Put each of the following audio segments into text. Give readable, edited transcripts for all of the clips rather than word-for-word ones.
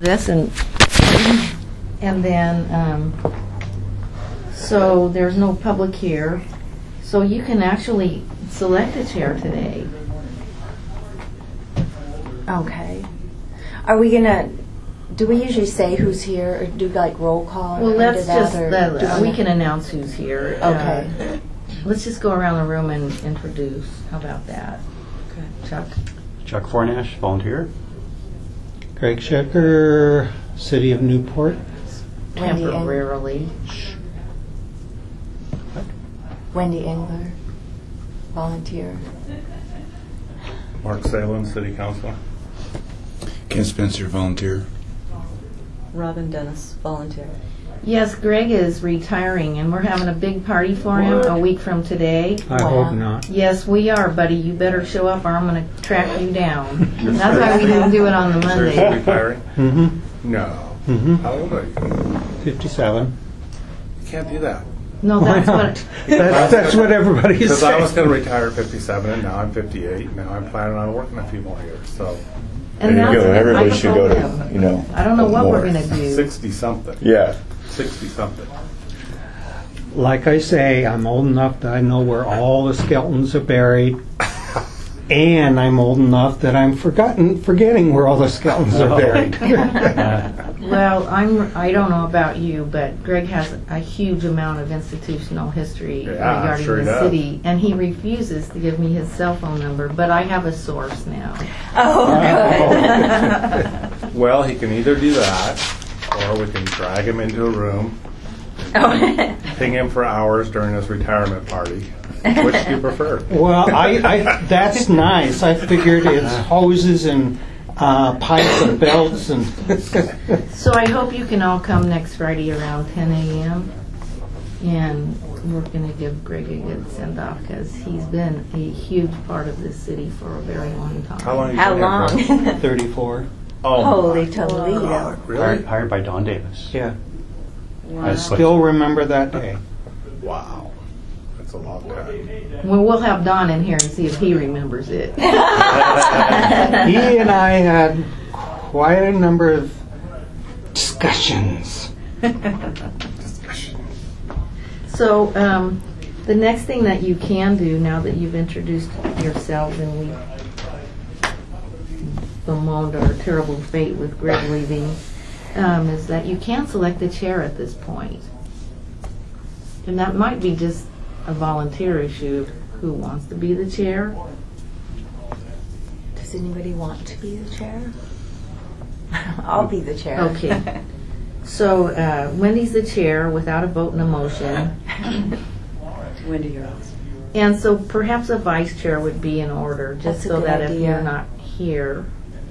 this and then so there's no public here, so you can actually select a chair today. Okay. Are we gonna? Do we usually say who's here, or do like roll call? Well, let's just we we can announce who's here. Okay. Let's just go around the room and introduce. How about that? Okay. Chuck Fornash, volunteer. Greg Shecker, City of Newport. Temporarily. Wendy Engler, volunteer. Mark Salem, City Council. Ken Spencer, volunteer. Robin Dennis, volunteer. Yes, Greg is retiring, and we're having a big party for him a week from today. I hope not. Yes, we are, buddy. You better show up, or I'm going to track you down. That's why we didn't do it on the Monday. Seriously retiring? Mm-hmm. No. Mm-hmm. How old are you? 57. You can't do that. No, that's what. That's what everybody is Because I was saying. going to retire at 57, and now I'm 58. Now I'm planning on working a few more years. So And There you that's go. what Everybody I should go told to, him. you know. I don't know what more. we're going to do. 60 something. Yeah. 60 something. Like I say, I'm old enough that I know where all the skeletons are buried. And I'm old enough that I'm forgetting where all the skeletons are buried. Well, I don't know about you, but Greg has a huge amount of institutional history Yeah, I'm regarding sure he the does. city, and he refuses to give me his cell phone number, but I have a source now. Oh, good. Well, he can either do that, or we can drag him into a room, ping him for hours during his retirement party. Which do you prefer? Well, I that's nice. I figured it's hoses and pipes and belts and. So I hope you can all come next Friday around 10 a.m. And we're going to give Greg a good send-off because he's been a huge part of this city for a very long time. How long? Have you How been here, long? Greg? 34. Oh, Holy my Toledo. God, really? Hired by Don Davis. Yeah. Wow. I still remember that day. Wow. That's a long time. Well, we'll have Don in here and see if he remembers it. He and I had quite a number of discussions. So the next thing that you can do now that you've introduced yourselves and we bemoaned our terrible fate with Greg leaving, is that you can select the chair at this point. And that might be just a volunteer issue. Who wants to be the chair? Does anybody want to be the chair? I'll be the chair. Okay. So Wendy's the chair without a vote and a motion. Wendy, you're on. And so perhaps a vice chair would be in order, just That's a so good that if idea. you're not here.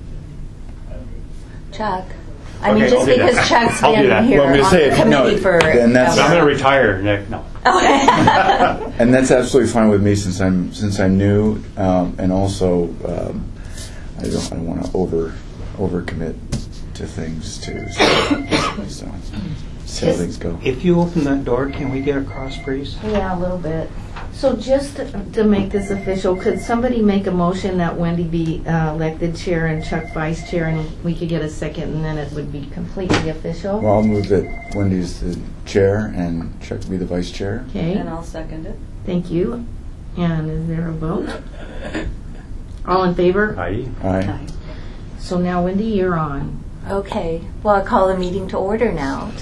Chuck. I mean, Okay, just I'll do that. because Chuck's I'll do been that. here Well, I'm gonna on say, the if- no, committee for. then that's- So I'm going to retire, Nick. No. And that's absolutely fine with me since I'm new, and also I don't want to overcommit to things too. So see how things go. If you open that door, can we get a cross breeze? Yeah, a little bit. So just to make this official, could somebody make a motion that Wendy be elected chair and Chuck vice chair, and we could get a second, and then it would be completely official? Well, I'll move that Wendy's the chair and Chuck be the vice chair. Okay, And I'll second it. thank you. And is there a vote? All in favor? Aye. Aye. So now, Wendy, you're on. Okay. Well, I'll call the meeting to order now.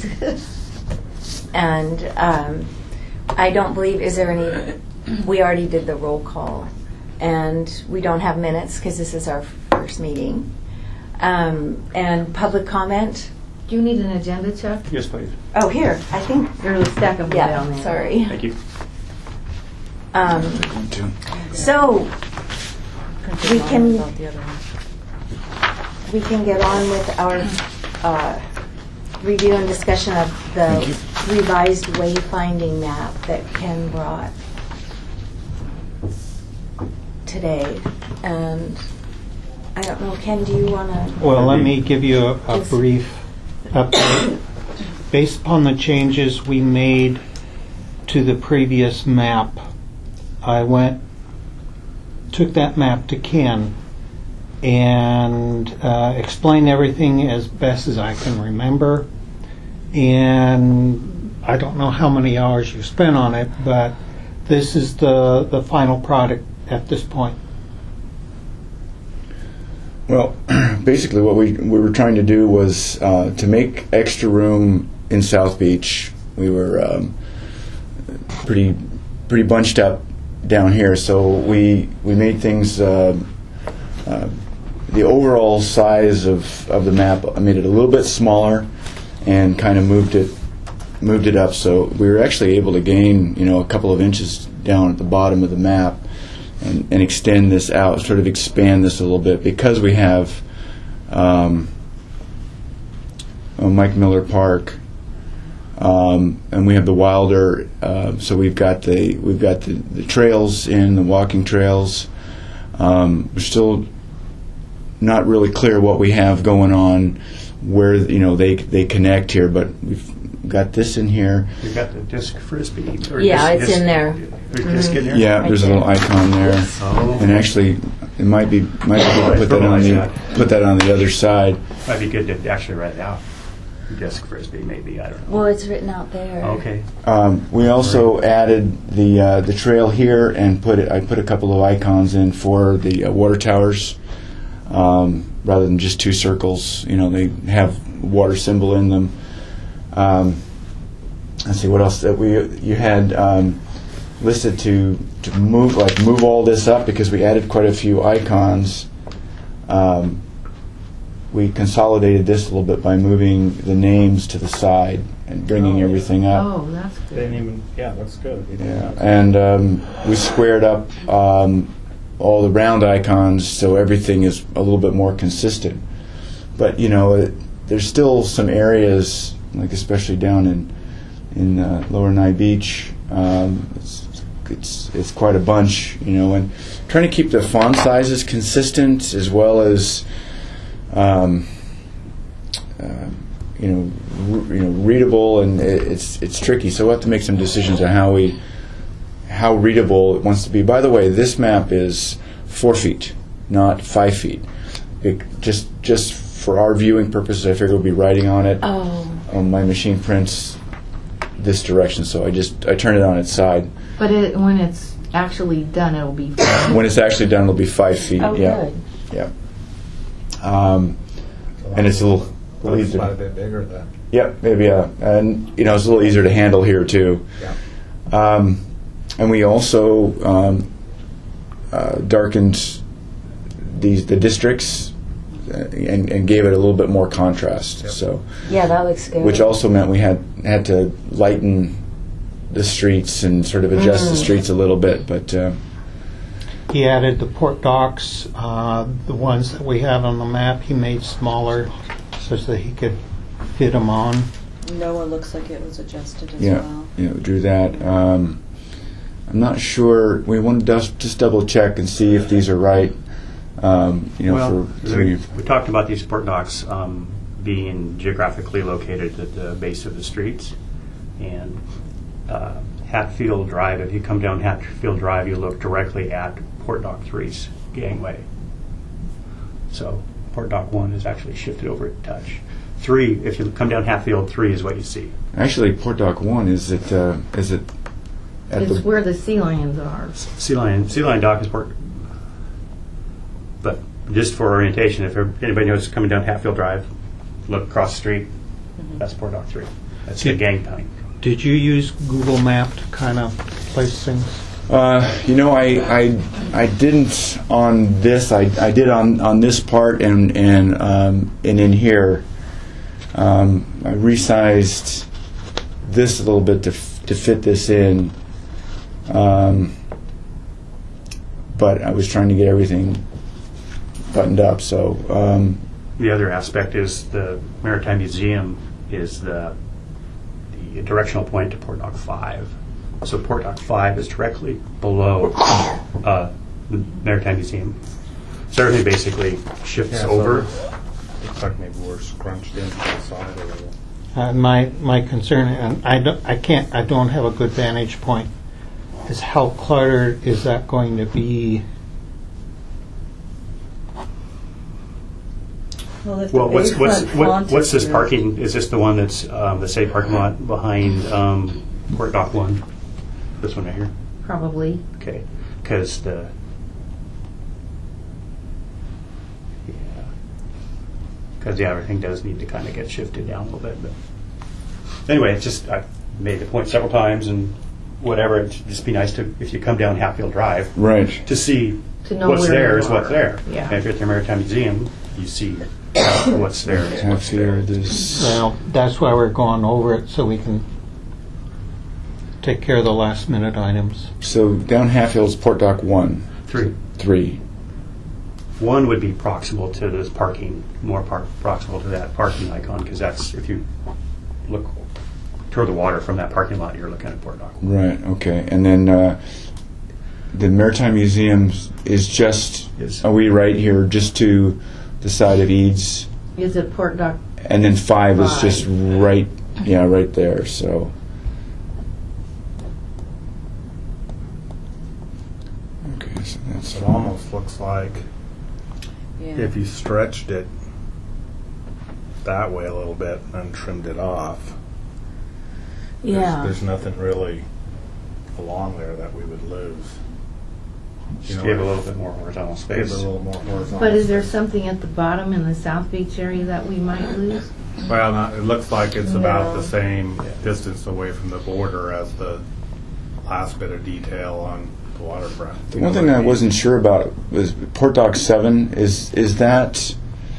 And I don't believe, is there any, we already did the roll call. And we don't have minutes because this is our first meeting. And public comment. Do you need an agenda, Chuck? Yes, please. Oh, here. I think, There's a stack of them down yeah, there. sorry. Thank you. Going to. So we can About the other one. we can get on with our review and discussion of the revised wayfinding map that Ken brought today. And I don't know, Ken, do you want to? Well, let me give you a brief update. Based upon the changes we made to the previous map, I took that map to Ken and explain everything as best as I can remember. And I don't know how many hours you spent on it, but this is the final product at this point. Well, basically what we were trying to do was to make extra room in South Beach. We were pretty bunched up down here, so we made things. The overall size of the map, I made it a little bit smaller, and kind of moved it up. So we were actually able to gain, a couple of inches down at the bottom of the map, and extend this out, sort of expand this a little bit, because we have Mike Miller Park, and we have the Wilder. So we've got the trails in, the walking trails. We're still not really clear what we have going on, where they connect here, but we've got this in here. You've got the disc frisbee. Yeah, it's in there. There's a disc in there? Yeah, Right there's a there. little icon there, Oh. and actually, it might be good to put that on the other side. Might be good to actually write it out. Disc frisbee, maybe, I don't know. Well, it's written out there. Okay. We also added the trail here, and I put a couple of icons in for the water towers, rather than just two circles. They have water symbol in them. Let's see what else that you had listed to move all this up, because we added quite a few icons. We consolidated this a little bit by moving the names to the side and bringing everything up. Oh, that's good. That's good. Yeah, and we squared up all the round icons so everything is a little bit more consistent. But there's still some areas, like especially down in Lower Nye Beach. It's quite a bunch, and trying to keep the font sizes consistent, as well as readable, and it's tricky. So we'll have to make some decisions on how readable it wants to be. By the way, this map is 4 feet, not 5 feet. Just for our viewing purposes, I figure we'll be writing on it. Oh. My machine prints this direction, so I turn it on its side. But when it's actually done, it'll be fine. When it's actually done, it'll be 5 feet. Oh, yeah. good. Yeah. And it's a little easier. Quite a bit bigger then. Yep, maybe. And it's a little easier to handle here too. Yeah. And we also darkened the districts and gave it a little bit more contrast. Yep. So, Yeah, that looks good. which also meant we had to lighten the streets and sort of adjust the streets a little bit. But He added the port docks, the ones that we have on the map, he made smaller such that he could fit them on. Noah looks like it was adjusted as yeah, well. drew that. I'm not sure. We want to just double check and see if these are right. We talked about these port docks being geographically located at the base of the streets. And Hatfield Drive, if you come down Hatfield Drive, you look directly at Port Dock 3's gangway. So Port Dock 1 is actually shifted over a touch. 3, if you come down Hatfield, 3 is what you see. Actually, Port Dock 1 is it at It's where the sea lions are. Sea Lion Dock is Port. But just for orientation, if anybody knows coming down Hatfield Drive, look across the street. That's Port Dock 3. That's the gangplank. Did you use Google Map to kind of place things? I didn't on this. I did on this part and in here. I resized this a little bit to fit this in. But I was trying to get everything buttoned up. So The other aspect is the Maritime Museum is the directional point to Port Dock 5. So Port Dock 5 is directly below the Maritime Museum. So everything basically shifts over. Looks like maybe we're scrunched in to the side a little. My concern, and I don't have a good vantage point, is how cluttered is that going to be? Well, if Well, the what's Bayfront font what's is this good- parking? Is this the one that's the same parking lot behind Port Dock 1? This one right here? Probably. Okay. Because everything does need to kind of get shifted down a little bit. But anyway, it's just, I've made the point several times and whatever, it'd just be nice to, if you come down Hatfield Drive, Right. to see To know what's where there you is what's are. there. Yeah. And if you're at the Maritime Museum, you see what's there. is what's there. Hatfield is. Well, that's why we're going over it, so we can take care of the last minute items. So down Hatfield's Port Dock 1, 3. 3. One would be proximal to this parking, more proximal to that parking icon, because that's, if you look toward the water from that parking lot, you're looking at Port Dock. Right. Okay. And then the Maritime Museum is just. Is- Are we right here, just to the side of Eads? Is it Port Dock? And then 5 is 5. just right. Yeah, right there. So. Okay. So that's. It almost looks like Yeah. if you stretched it that way a little bit and trimmed it off, there's nothing really along there that we would lose. Just give a little bit more horizontal Give space. it a little more horizontal. But is there space. something at the bottom in the South Beach area that we might lose? Well, it looks like it's about No. the same distance away from the border as the last bit of detail on the waterfront. The one thing I wasn't sure about was Port Dock 7. Is that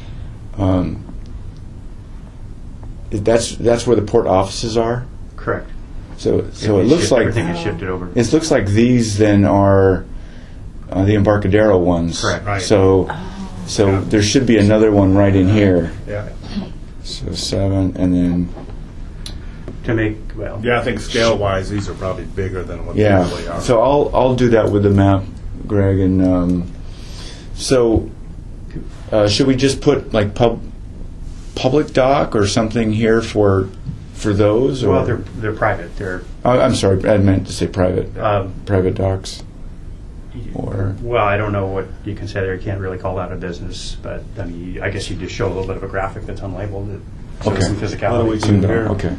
that's where the port offices are? Correct. So it If you looks shift- like everything is shifted over. it looks like these then are the Embarcadero ones. Correct. Right. So Yeah. there should be another one right in here. Yeah. So 7 and then To make, well, Yeah, I think scale-wise, these are probably bigger than what they really yeah. are. So I'll do that with the map, Greg, and so should we just put like public dock or something here for those? Or? well, they're private. They're I'm sorry, I meant to say private. um, Private docks. Or well, I don't know what you can say there. You can't really call that a business, but I mean, I guess you just show a little bit of a graphic that's unlabeled that shows Okay. some What do physicality. we Some do dock, here? okay.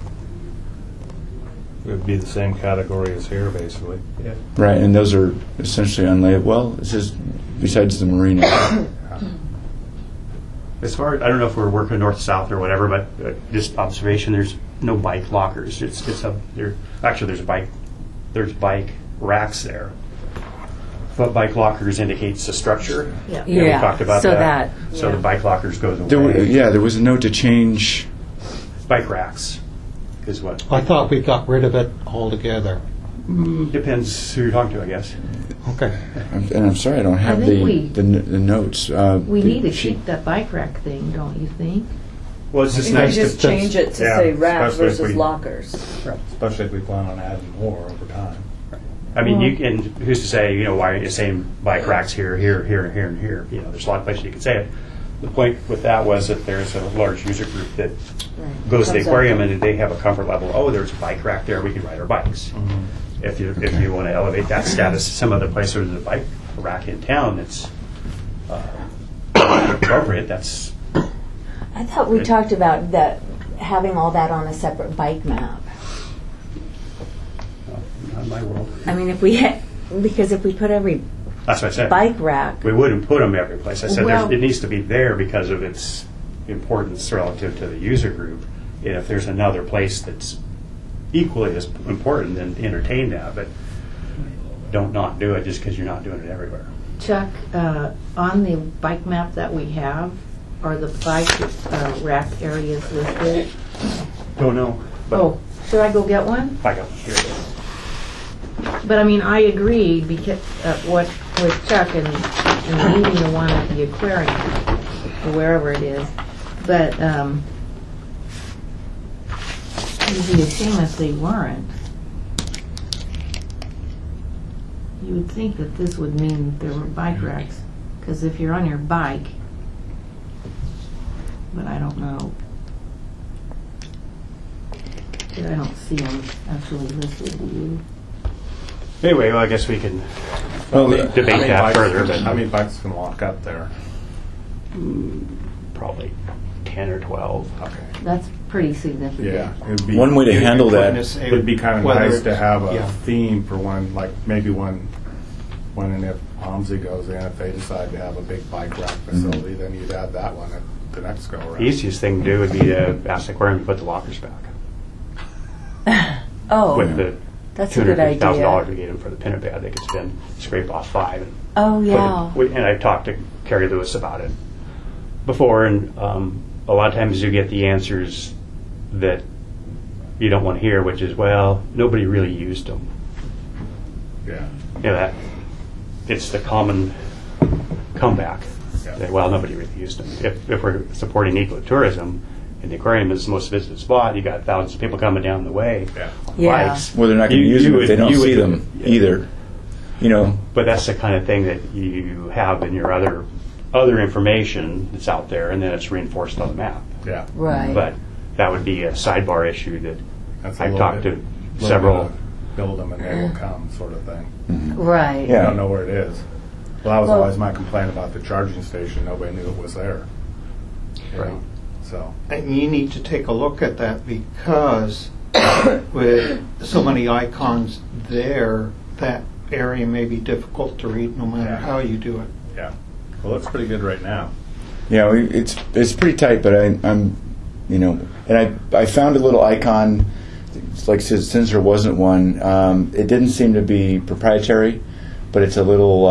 It would be the same category as here, basically. Yeah. Right, and those are essentially unlabeled. Well, it says besides the marina. As far as, I don't know if we're working north-south or whatever, but just observation, there's no bike lockers. There's bike racks there. But bike lockers indicates the structure. Yeah. We talked about so that. that- So the bike lockers goes away. There was a note to change. Bike racks is what I thought we got rid of it altogether. depends who you're talking to, I guess. Okay. And I'm sorry, I don't have I think the notes. We need to she- keep that bike rack thing, don't you think? Well, it's just You could nice just to change it to Yeah, say rack especially if versus we- lockers. Especially if we plan on adding more over time. I mean, you can. Who's to say? Why are you saying bike racks here, here, here, and here, and here? There's a lot of places you can say it. The point with that was that there's a large user group that goes to the Comes up. aquarium and they have a comfort level. Oh, there's a bike rack there. We can ride our bikes. If you want to elevate that status to some other place where there's a bike rack in town that's appropriate, that's I thought we talked about that having all that on a separate bike map. not my world. I mean, because if we put every That's what I said. bike rack, We wouldn't put them every place. I said Well- it needs to be there because of its importance relative to the user group. And if there's another place that's equally as important, then entertain that. But don't not do it just because you're not doing it everywhere. Chuck, on the bike map that we have, are the bike rack areas listed? Don't know. But Oh, should I go get one? I go, here it is. But I mean, I agree because with Chuck and leaving the one at the aquarium or wherever it is. But it'd be a shame if they weren't. You would think that this would mean that there were bike racks, because if you're on your bike, but I don't know. But I don't see them actually listed. Do you? Anyway, well, I guess we can Well, debate that further. But How many bikes can walk up there? probably 10 or 12. Okay. That's pretty significant. Yeah. It'd be, One way to handle that. it would be kind of Whether nice to have a yeah. theme for one, like maybe when and if OMSI goes in, if they decide to have a big bike rack facility, then you'd add that one at the next go around. The easiest thing to do would be to ask the aquarium to put the lockers back. Oh, With the that's a good $250,000 idea. we gave them for the pin pad, they could spend, scrape off $5. And Oh, put yeah. and I've talked to Kerry Lewis about it before, and a lot of times you get the answers that you don't want to hear, which is, well, nobody really used them. Yeah. You know, that it's the common comeback. Yeah. That, well, nobody really used them. If we're supporting ecotourism, and the aquarium is the most visited spot, you got thousands of people coming down the way Yeah. on Yeah. bikes. Well, they're not going to use them if they don't see them yeah. either. You know, But that's the kind of thing that you have in your other information that's out there, and then it's reinforced on the map. Yeah. Right. But that would be a sidebar issue that That's a I've little talked bit- to little several. bit of build them and they will come sort of thing. Right. You Yeah. don't know where it is. Well, that was Well- always my complaint about the charging station. Nobody knew it was there. You know? Right. So, And you need to take a look at that because with so many icons there, that area may be difficult to read no matter Yeah. how you do it. yeah. Well, it looks pretty good right now. yeah, it's pretty tight, but I'm, you know, and I found a little icon. It's like since there wasn't one, it didn't seem to be proprietary, but it's a little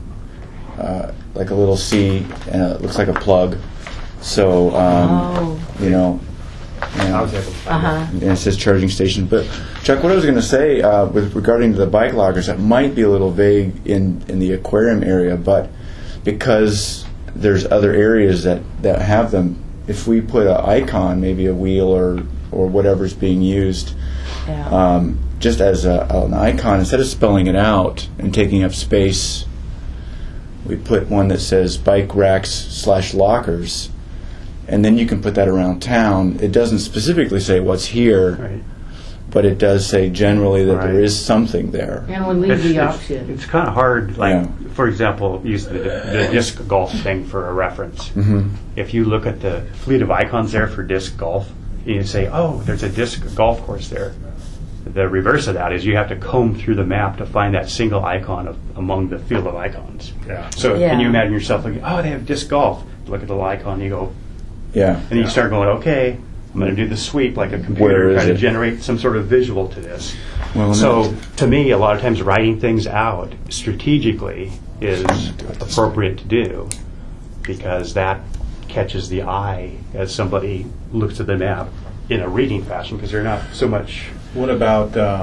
like a little C, and it looks like a plug. So you know. I was able to find Uh-huh. And it says charging station. But Chuck, what I was going to say with regarding to the bike lockers, that might be a little vague in the aquarium area, but because there's other areas that have them, if we put an icon, maybe a wheel or whatever's being used, Yeah. just as an icon, instead of spelling it out and taking up space, we put one that says bike racks / lockers. And then you can put that around town. It doesn't specifically say what's here, Right. but it does say generally that there Right. is something there. And we leave the option. It's kind of hard. Like, Yeah. for example, use the disc golf thing for a reference. Mm-hmm. If you look at the fleet of icons there for disc golf, you say, oh, there's a disc golf course there. The reverse of that is you have to comb through the map to find that single icon among the field of icons. Yeah. So Yeah. can you imagine yourself looking, oh, they have disc golf. Look at the little icon, you go, Yeah. and you start going, okay, I'm going to do the sweep like a Where computer, is try to it? generate some sort of visual to this. Well, So to me, a lot of times writing things out strategically is appropriate to do because that catches the eye as somebody looks at the map in a reading fashion because they're not so much. What about, Yeah.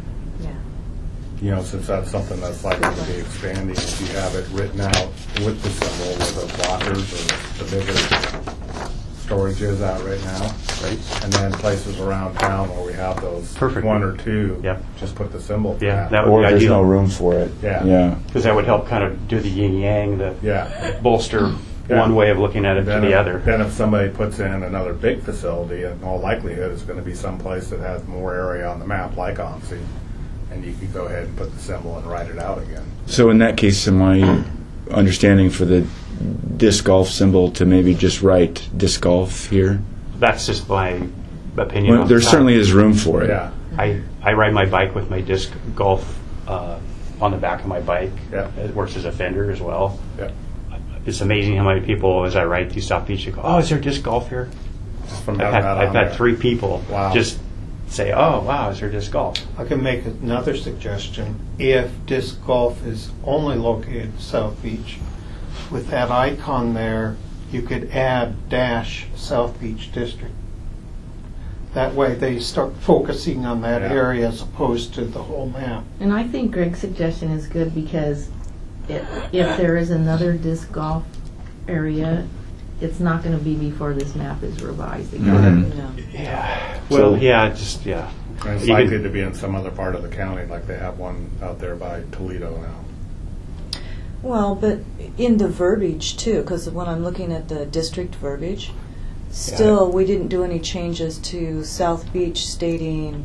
you know, since that's something that's likely to be expanding, if you have it written out with the symbol where the blockers or the bigger storage is out right now, Right. and then places around town where we have those Perfect. one or two, Yep. just put the symbol. for Yeah, that would Or be there's no ideal room for it. Yeah. Yeah. because that would help kind of do the yin yang, the Yeah. bolster Yeah. one way of looking at it to Then the if- other. Then if somebody puts in another big facility, in all likelihood it's going to be someplace that has more area on the map, like OMSI, and you could go ahead and put the symbol and write it out again. So in that case, am I understanding for the disc golf symbol to maybe just write disc golf here? That's just my opinion. Well, on there the top. certainly is room for it. Yeah. I ride my bike with my disc golf on the back of my bike. Yeah. It works as a fender as well. Yeah. It's amazing how many people, as I ride through South Beach, they go, "Oh, is there disc golf here?" Just from I've having had, that I've on had there. 3 people Wow. just say, "Oh, wow, is there disc golf?" I can make another suggestion. If disc golf is only located in South Beach, with that icon there, you could add - South Beach District. That way they start focusing on that Yeah. area as opposed to the whole map. And I think Greg's suggestion is good because if there is another disc golf area, it's not going to be before this map is revised again. Mhm. Well, So- yeah, just yeah. And it's You likely could- to be in some other part of the county, like they have one out there by Toledo now. Well, but in the verbiage too, because when I'm looking at the district verbiage, still we didn't do any changes to South Beach stating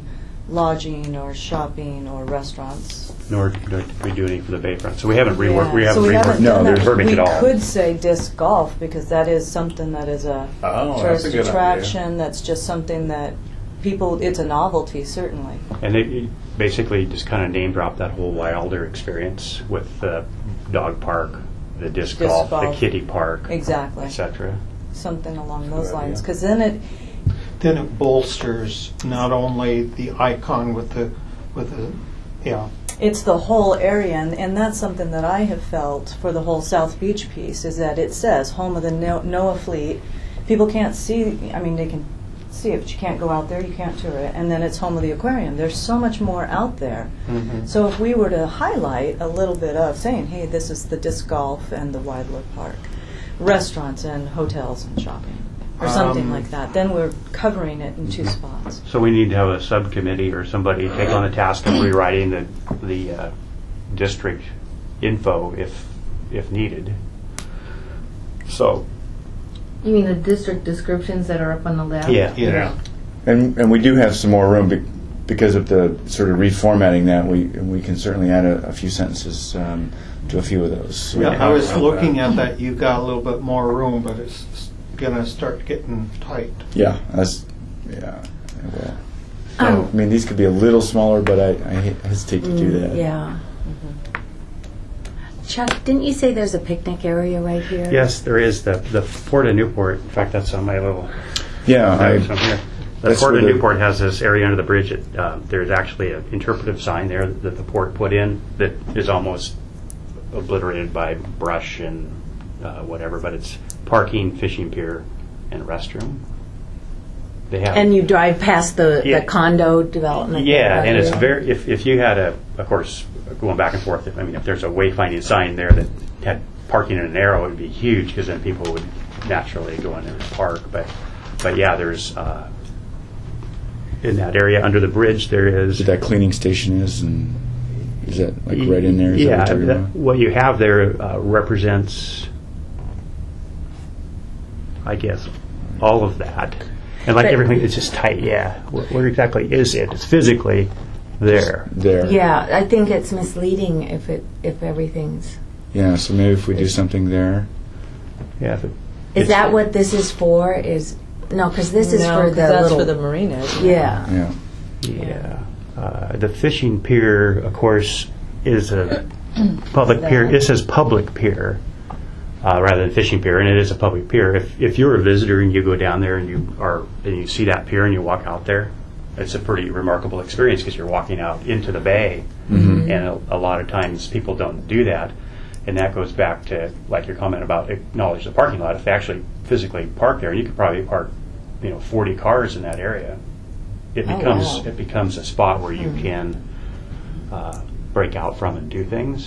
lodging or shopping or restaurants. Nor do we do any for the Bayfront. So we haven't reworked. We Yeah. haven't So we reworked haven't No, done the that. verbiage We at all. could say disc golf because that is something that is a Oh, that's a tourist good idea. attraction. That's just something that people. It's a novelty, certainly. And they basically just kind of name drop that whole Wilder experience with the dog park, the disc golf, the golf. kiddie park, Exactly. etc. Something along Good those idea. lines. Because then It bolsters not only the icon with the yeah. it's the whole area, and that's something that I have felt for the whole South Beach piece is that it says home of the NOAA fleet. People can't see. I mean, they can see it, but you can't go out there. You can't tour it. And then it's home of the aquarium. There's so much more out there. Mhm. So if we were to highlight a little bit of saying, hey, this is the disc golf and the Wildwood Park, restaurants and hotels and shopping, or something like that, then we're covering it in two spots. So we need to have a subcommittee or somebody take on the task of rewriting the district info if needed. So You mean the district descriptions that are up on the left? yeah. Yeah. And we do have some more room because of the sort of reformatting that we can certainly add a few sentences to a few of those. So- Yeah, I was looking at that. You got a little bit more room, but it's gonna start getting tight. Yeah, yeah. Well, I mean, these could be a little smaller, but I hesitate to do that. Yeah. Chuck, didn't you say there's a picnic area right here? Yes, there is the Port of Newport. In fact, that's on my little Yeah, notes on here. The that's Port of where the- Newport has this area under the bridge. There's actually an interpretive sign there that the port put in that is almost obliterated by brush and whatever, but it's parking, fishing pier, and restroom. They have And you drive past the Yeah. condo development. yeah, right and it's here? very if you had of course going back and forth. If there's a wayfinding sign there that had parking in an arrow, it would be huge because then people would naturally go in there and park. But yeah, there's in that area under the bridge there is. Where that cleaning station is, and is that like right in there? Is Yeah, that what you're talking about? what you have there represents, I guess, all of that. And like But- everything, it's just tight, yeah. Where exactly is it? It's physically there. There. Yeah, I think it's misleading if everything's. Yeah, so maybe if we do something there. Yeah. Is that what this is for? No, because this is No, for 'cause the that's little. for the marina. isn't it? Yeah. Yeah. Yeah. The fishing pier, of course, is a public pier. It says public pier rather than fishing pier, and it is a public pier. If you're a visitor and you go down there and you see that pier and you walk out there, it's a pretty remarkable experience because you're walking out into the bay, and a lot of times people don't do that, and that goes back to like your comment about acknowledge the parking lot. If they actually physically park there, you could probably park 40 cars in that area. It Oh, becomes wow. it becomes a spot where you can break out from and do things.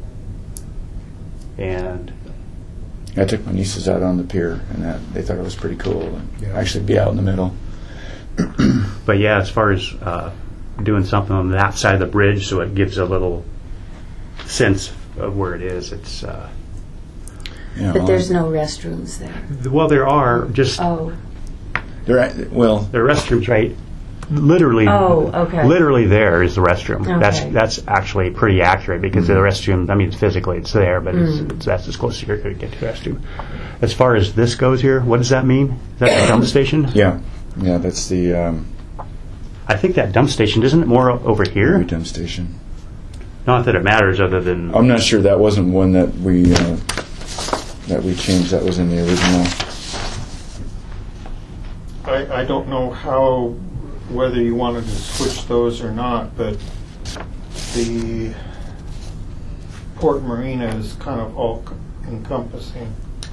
And I took my nieces out on the pier, and they thought it was pretty cool. And Yeah. actually be out in the middle. but yeah, as far as doing something on that side of the bridge, so it gives a little sense of where it is. It's Yeah, But there's no restrooms there. well, there are just Oh. there there are restrooms right. Literally, Oh, okay. Literally, there is the restroom. Okay. That's actually pretty accurate because the restroom. I mean, physically it's there, but that's as close as you could get to the restroom. As far as this goes here, what does that mean? Is that the dump station? yeah, that's the I think that dump station isn't it more over here? dump station. Not that it matters, other than I'm not sure that wasn't one that we changed. That was in the original. I don't know whether you wanted to switch those or not, but the Port Marina is kind of all encompassing.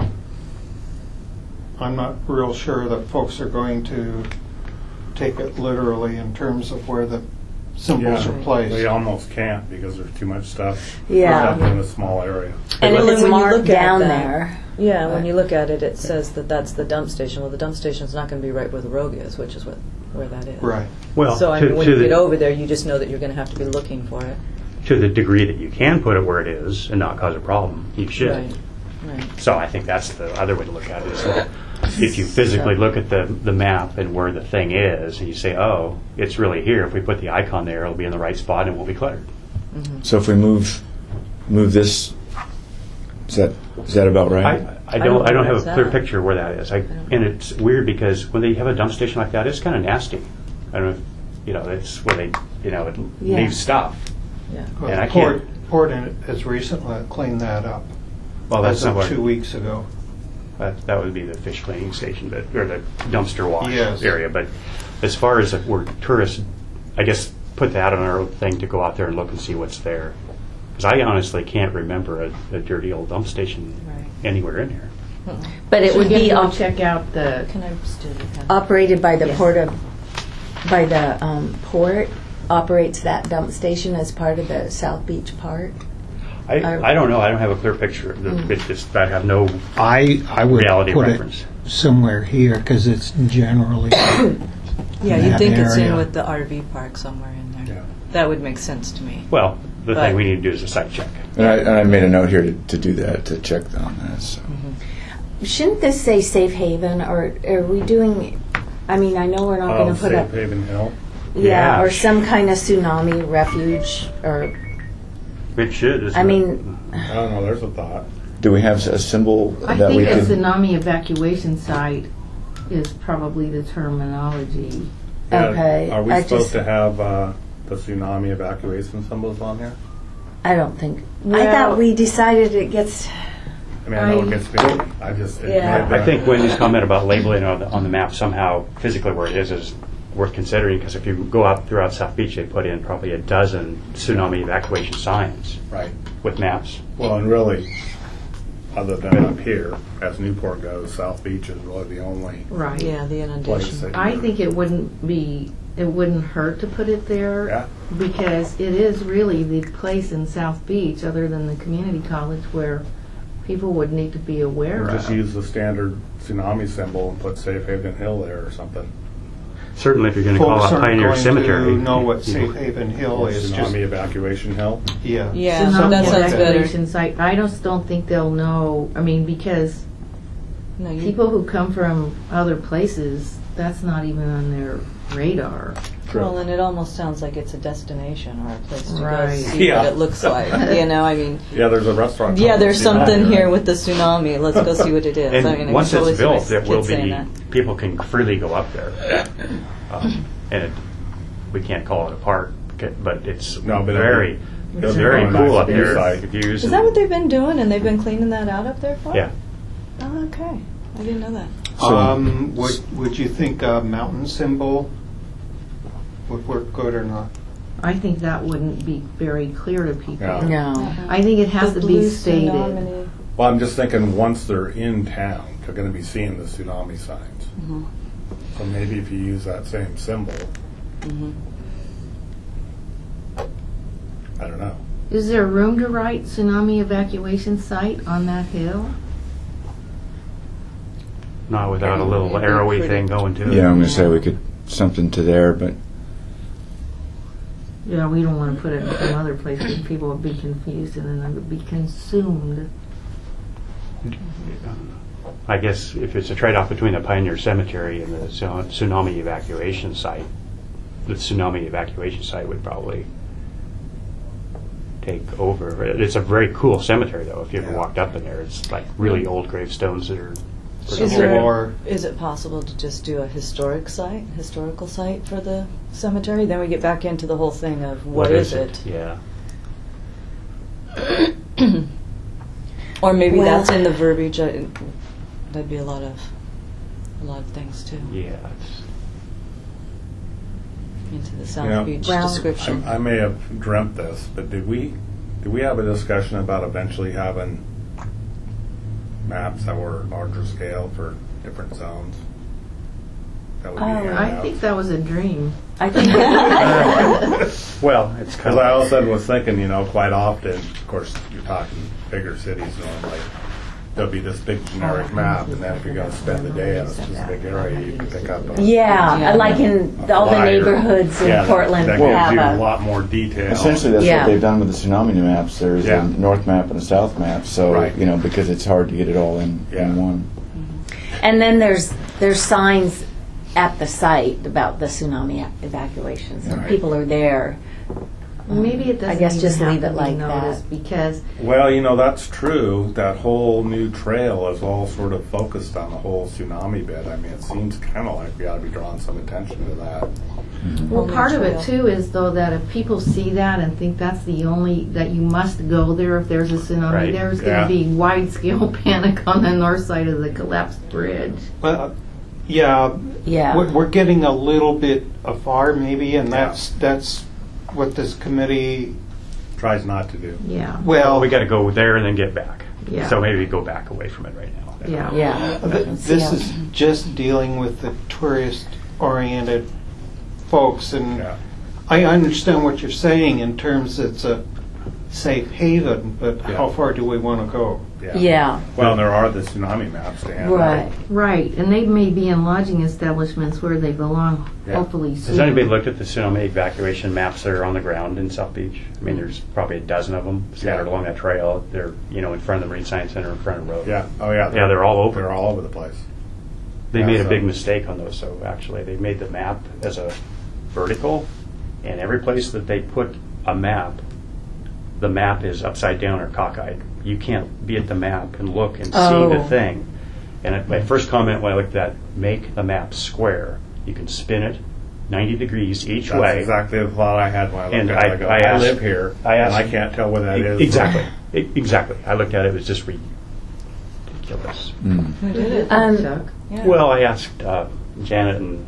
I'm not real sure that folks are going to take it literally in terms of where the symbols are placed. They almost can't because there's too much stuff Yeah. in a small area. And if Well, it's when you marked look at down that- there. Yeah, when But- you look at it, it says that that's the dump station. Well, the dump station's not going to be right where the rogue is, which is where that is. Right. well, So I to, mean, when to you the, get over there, you just know that you're going to have to be looking for it. to the degree that you can put it where it is and not cause a problem, you should. Right. Right. So I think that's the other way to look at it as well. if you physically look at the map and where the thing is, and you say, oh, it's really here, if we put the icon there, it'll be in the right spot and it won't be cluttered. So if we move this, is that about right? I don't have where's a clear that? picture where that is. And it's weird because when they have a dump station like that, it's kind of nasty. I don't know if, it's where they, it Yeah. leaves stuff. Yeah. And I can't- Port has recently cleaned that up. Well, that's as of somewhere. 2 weeks ago. That would be the fish cleaning station, or the dumpster wash Yes. area. But as far as if we're tourists, I guess put that on our thing to go out there and look and see what's there. Because I honestly can't remember a dirty old dump station Right. anywhere in here. But it So would you be have to check out the, Can I still have? operated by the Yes. port operates that dump station as part of the South Beach Park. I don't know. I don't have a clear picture. It's just I have no I would reality put reference. it somewhere here because it's generally Yeah, in you'd that think it's in area. with the RV park somewhere in there. Yeah. That would make sense to me. Well, the But- thing we need to do is a site check. And I made a note here to do that, to check on that. So. Shouldn't this say Safe Haven, or are we doing? I mean, I know we're not going to put Safe up, Haven Hill. yeah, Yeah. or some kind of tsunami refuge, or It should. Isn't I it? mean, I don't know, there's a thought. Do we have a symbol I that we think a could? tsunami evacuation site is probably the terminology. Okay, Are we I supposed just- to have the tsunami evacuation symbols on here? I don't think. I Well- thought we decided it gets. I mean, I know I- it gets busy. I just. Yeah. I think Wendy's comment about labeling on the map somehow physically where it is worth considering, because if you go out throughout South Beach, they put in probably a dozen tsunami evacuation signs Right. with maps. Well, and really, other than up here, as Newport goes, South Beach is really the only Right. Yeah, the place inundation. that I you- think it wouldn't hurt to put it there. Yeah. Because it is really the place in South Beach, other than the community college, where people would need to be aware Or of. just use the standard tsunami symbol and put Safe Haven Hill there or something. Certainly, if you're going to call Folks out aren't Pioneer going Cemetery, to know what you know, Safe Haven Hill Or is. tsunami Just evacuation hill. yeah. Yeah, Tsunami that sounds better. evacuation site. I just don't think they'll know. I mean, because No, you, people who come from other places, that's not even on their radar. well, and it almost sounds like it's a destination or a place to Right. go see Yeah. what it looks like. I mean, Yeah, there's a restaurant. yeah, called there's Tsunami, something right? here with the tsunami. Let's go see what it is. And I mean, I once can totally it's see my built, there will kids saying be that. people can freely go up there, and we can't call it a park, but it's No, but very, It'll be very a nice cool up view there. site. If you use Is that what they've been doing? And they've been cleaning that out up there for? Yeah. Oh, okay. I didn't know that. Would you think a mountain symbol would work good or not? I think that wouldn't be very clear to people. Yeah. No. I think it has The to be blue stated. tsunami. Well, I'm just thinking once they're in town, they're going to be seeing the tsunami signs. Mm-hmm. So maybe if you use that same symbol, Mm-hmm. I don't know. Is there room to write tsunami evacuation site on that hill? Not without a little It'd be arrowy pretty. thing going to it. Yeah, I'm going to say we could something to there, but Yeah, we don't want to put it in some other place because people would be confused and then they would be consumed. I guess if it's a trade-off between the Pioneer Cemetery and the tsunami evacuation site, the tsunami evacuation site would probably take over. It's a very cool cemetery, though. If you ever Yeah. walked up in there, it's like really old gravestones that are. pretty Is, old. Or is it possible to just do a historical site for the cemetery? Then we get back into the whole thing of what is it? Yeah. Or maybe Well- that's in the verbiage. That'd be a lot of things too Yeah. It's, into the South Yeah. Beach Well- description. I may have dreamt this, but did we have a discussion about eventually having maps that were larger scale for different zones? That would be Oh, handed I out? think that was a dream. I think. well, it's kind Because I all of a of. sudden was thinking, quite often, of course, you're talking bigger cities normally, there'll be this big generic map, and then if you're going to spend the day in a specific area, you can pick up a Yeah, like in all the flyer. neighborhoods in Yeah, Portland that have gives you a a. lot more detail. essentially that's Yeah. what they've done with the tsunami maps. There's Yeah. a north map and a south map, so Right. because it's hard to get it all in Yeah. one. And then there's signs at the site about the tsunami evacuations. And Right. people are there. Maybe it doesn't I guess even just have leave to it be like noticed that. because Well, that's true. That whole new trail is all sort of focused on the whole tsunami bit. I mean, it seems kind of like we ought to be drawing some attention to that. well, Only part of it trail. too is though that if people see that and think that's the only that you must go there if there's a tsunami, Right. there's going Yeah. to be wide scale panic on the north side of the collapsed bridge. Well, yeah, Yeah. we're getting a little bit afar maybe, and that's what this committee, Tries not to do. Yeah. well, We got to go there and then get back. Yeah. So maybe go back away from it right now. Yeah. Yeah. this is just dealing with the tourist-oriented folks, and Yeah. I understand what you're saying in terms it's a safe haven, but Yeah. how far do we want to go? Yeah. Well, there are the tsunami maps to hand Right. out. Right, and they may be in lodging establishments where they belong, Yeah. hopefully soon. Has anybody looked at the tsunami evacuation maps that are on the ground in South Beach? I mean, there's probably a dozen of them scattered Yeah. along that trail. They're, in front of the Marine Science Center, in front of the road. Yeah. Oh, yeah. Yeah, they're all over. They're all over the place. They Yeah, made a so- big mistake on those, though, actually. They made the map as a vertical, and every place that they put a map, the map is upside down or cockeyed. You can't be at the map and look and see the Oh. thing. And my first comment when I looked at, make the map square. You can spin it 90 degrees each That's way. exactly the thought I had when I looked And at it. I go, I I asked- live here, I and asked- I can't tell where that is. Exactly. Exactly. I looked at it, it was just ridiculous. Mm. Who did it? Chuck. Yeah. Well, I asked Janet and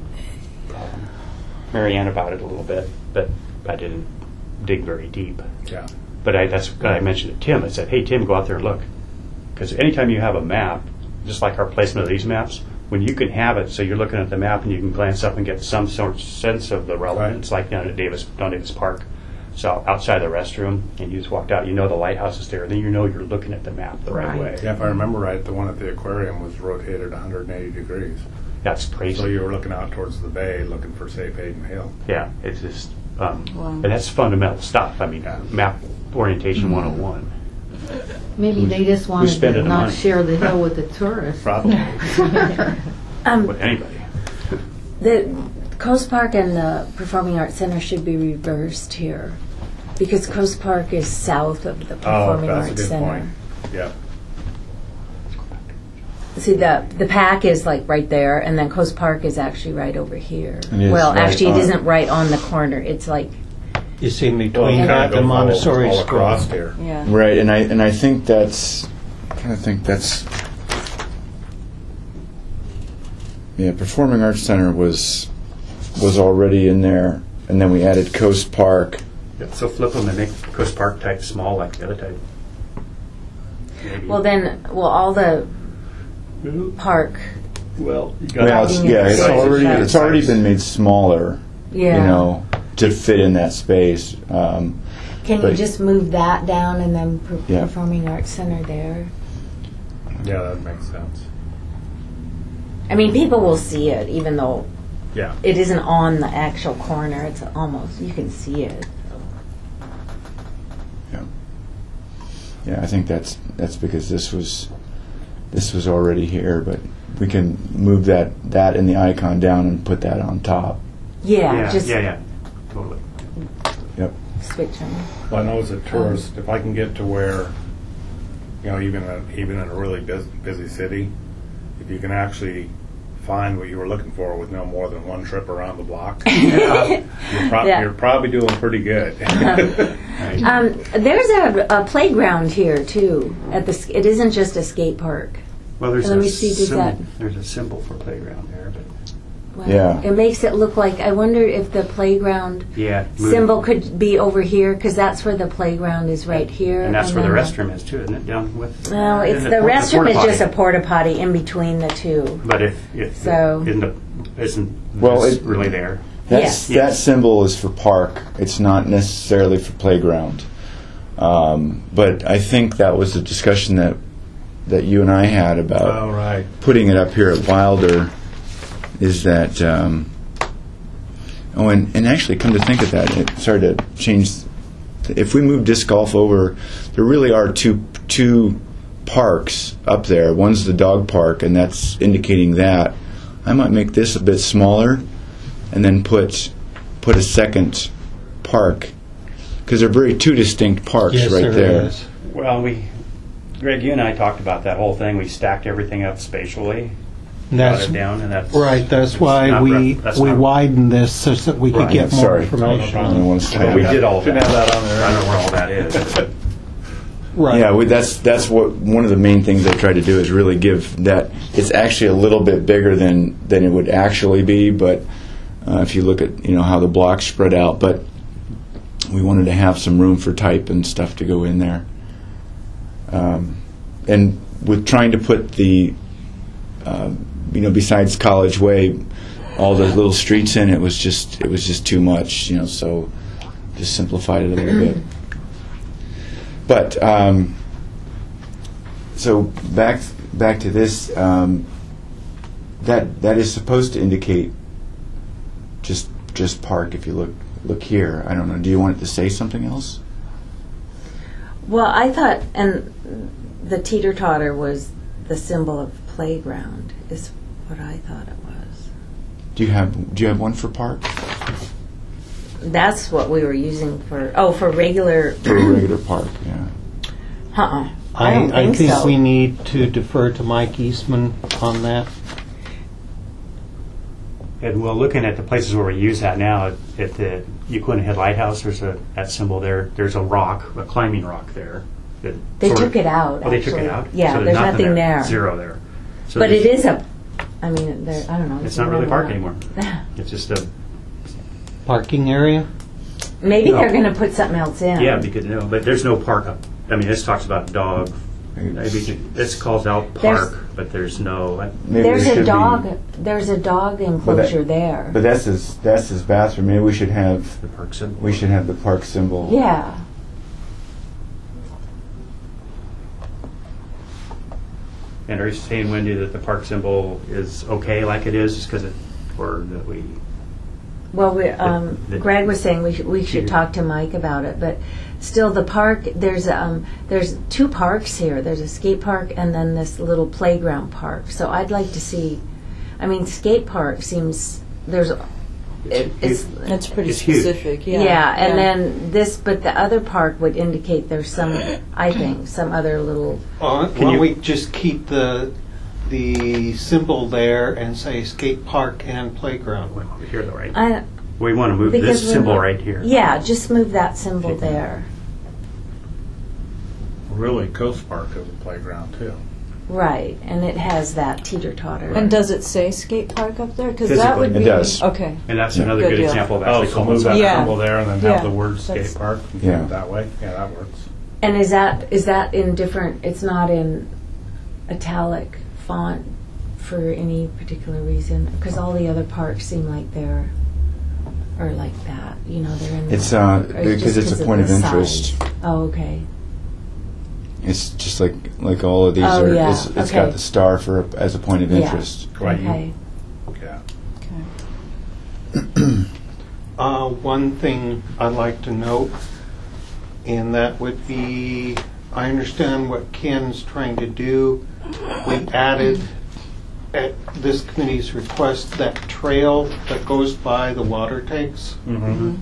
Marianne about it a little bit, but I didn't dig very deep. Yeah. But that's what I mentioned to Tim. I said, hey, Tim, go out there and look. Because anytime you have a map, just like our placement of these maps, when you can have it so you're looking at the map and you can glance up and get some sort of sense of the relevance, like down at Davis Park. So outside the restroom, and you just walked out, the lighthouse is there, then you're looking at the map the right Right. way. Yeah, if I remember right, the one at the aquarium was rotated 180 degrees. That's crazy. So you were looking out towards the bay, looking for Safe Haven Hill. Yeah, it's just, Wow. and that's fundamental stuff. I mean, Yeah. map orientation 101. Maybe they just wanted spending to the not money? share the hill with the tourists. Probably. Um, With anybody. The Coast Park and the Performing Arts Center should be reversed here, because Coast Park is south of the Oh, Performing that's a Arts good Center. point. Yeah. See, the PAC is like right there, and then Coast Park is actually right over here. It is Well, right actually, on- it isn't right on the corner. It's like, You see Well, between it that goes and Montessori all School. across here. Yeah. Right, and I think that's yeah. Performing Arts Center was already in there, and then we added Coast Park. Yeah, so flip them and make Coast Park type small like the other type. Maybe. all the park, Well, you Well, got it's, Adding yeah, it it's to already size. it's already been made smaller. yeah. To fit in that space. Can you but- just move that down and then Yeah. Performing Arts Center there? Yeah, that makes sense. I mean, people will see it, even though Yeah. it isn't on the actual corner. It's almost, you can see it. Yeah, I think that's because this was already here, but we can move that in the icon down and put that on top. Yeah, just yeah, totally. Yep. switch them. Well, I know as a tourist, if I can get to where, even in a really busy city, if you can actually find what you were looking for with no more than one trip around the block, Yeah. you're probably doing pretty good. There's a playground here too. It isn't just a skate park. Well, there's Let a me see, did symbol. that- There's a symbol for playground there, but Wow. Yeah. It makes it look like, I wonder if the playground yeah, symbol could be over here, because that's where the playground is right here. and that's where the then restroom is too, isn't it? Down with. Well, it's isn't the it restroom is porta just a potty? porta potty in between the two. But if So- isn't Well, this it- really there? Yes. That symbol is for park. It's not necessarily for playground. But I think that was a discussion that you and I had about Oh, right. putting it up here at Wilder. Is that and actually, come to think of that, sorry to change. If we move disc golf over, there really are two parks up there. One's the dog park, and that's indicating that. I might make this a bit smaller, and then put a second park, because they're very two distinct parks Yes, right there there. is. Well, Greg, you and I talked about that whole thing. We stacked everything up spatially, And brought that's it down, and that's right. That's it's why not we that's we not- widened this so that we could Right. get more Sorry. information. I don't want to But we did all of Shouldn't that. have that on there. I don't know where all that is. Right. Yeah, that's what one of the main things I try to do is really give that. It's actually a little bit bigger than it would actually be, but if you look at how the blocks spread out, but we wanted to have some room for type and stuff to go in there. And with trying to put the besides College Way, all the little streets in, it was just too much, so just simplified it a little bit. But so back to this, that is supposed to indicate just park. If you look here, I don't know. Do you want it to say something else? Well, I thought, and the teeter-totter was the symbol of playground, is what I thought it was. Do you have one for park? That's what we were using for regular. For a regular park, yeah. I don't think think so. we need to defer to Mike Eastman on that. And well, looking at the places where we use that now, at the Uquina Head Lighthouse, there's that symbol there. There's a rock, a climbing rock there. That They sort took of- it out. Oh, they took actually. it out? Yeah, So there's nothing there. Zero there. So But it there's- is a. I mean, there, I don't know. It's not really a park anymore. It's just a. Parking area? Maybe No. they're going to put something else in. Yeah, because but there's no park up. I mean, this talks about dog. Maybe this calls out park, but there's no. Maybe There's there a should dog. be- There's a dog enclosure there. But that's his bathroom. Maybe we should have The park symbol. the park symbol. Yeah. And are you saying, Wendy, that the park symbol is okay like it is, just because or that we? Well, the- Greg was saying we should talk to Mike about it, but still, the park. There's two parks here. There's a skate park and then this little playground park. So I'd like to see. I mean, skate park seems there's. It's It's pretty It's huge. specific. yeah, and then this, but the other park would indicate there's some. I think some other little. Why Can don't you- we just keep the symbol there and say skate park and playground? Well, here though, right? I, We want to move because this we're symbol not- right here. Yeah, just move that symbol there. Really, Coast Park is a playground too. Right, and it has that teeter-totter. And does it say skate park up there? Because that Physically. would It be does. okay. And that's Yeah. another Good good deal. example of Oh, actually so calling move that something. Yeah. symbol there and then Yeah. have the word That's- skate park and do Yeah. it that way. Yeah, that works. And is that in different? It's not in italic font for any particular reason? Because all the other parks seem like they're or like that. They're in. It's or because just it's a 'cause point of the interest. size? Oh, okay. It's just like all of these Oh, are. yeah. It's Okay. got the star as a point of Yeah. interest. Right, you- Okay. Yeah. One thing I'd like to note, and that would be, I understand what Ken's trying to do. We added, at this committee's request, that trail that goes by the water tanks. Mm-hmm.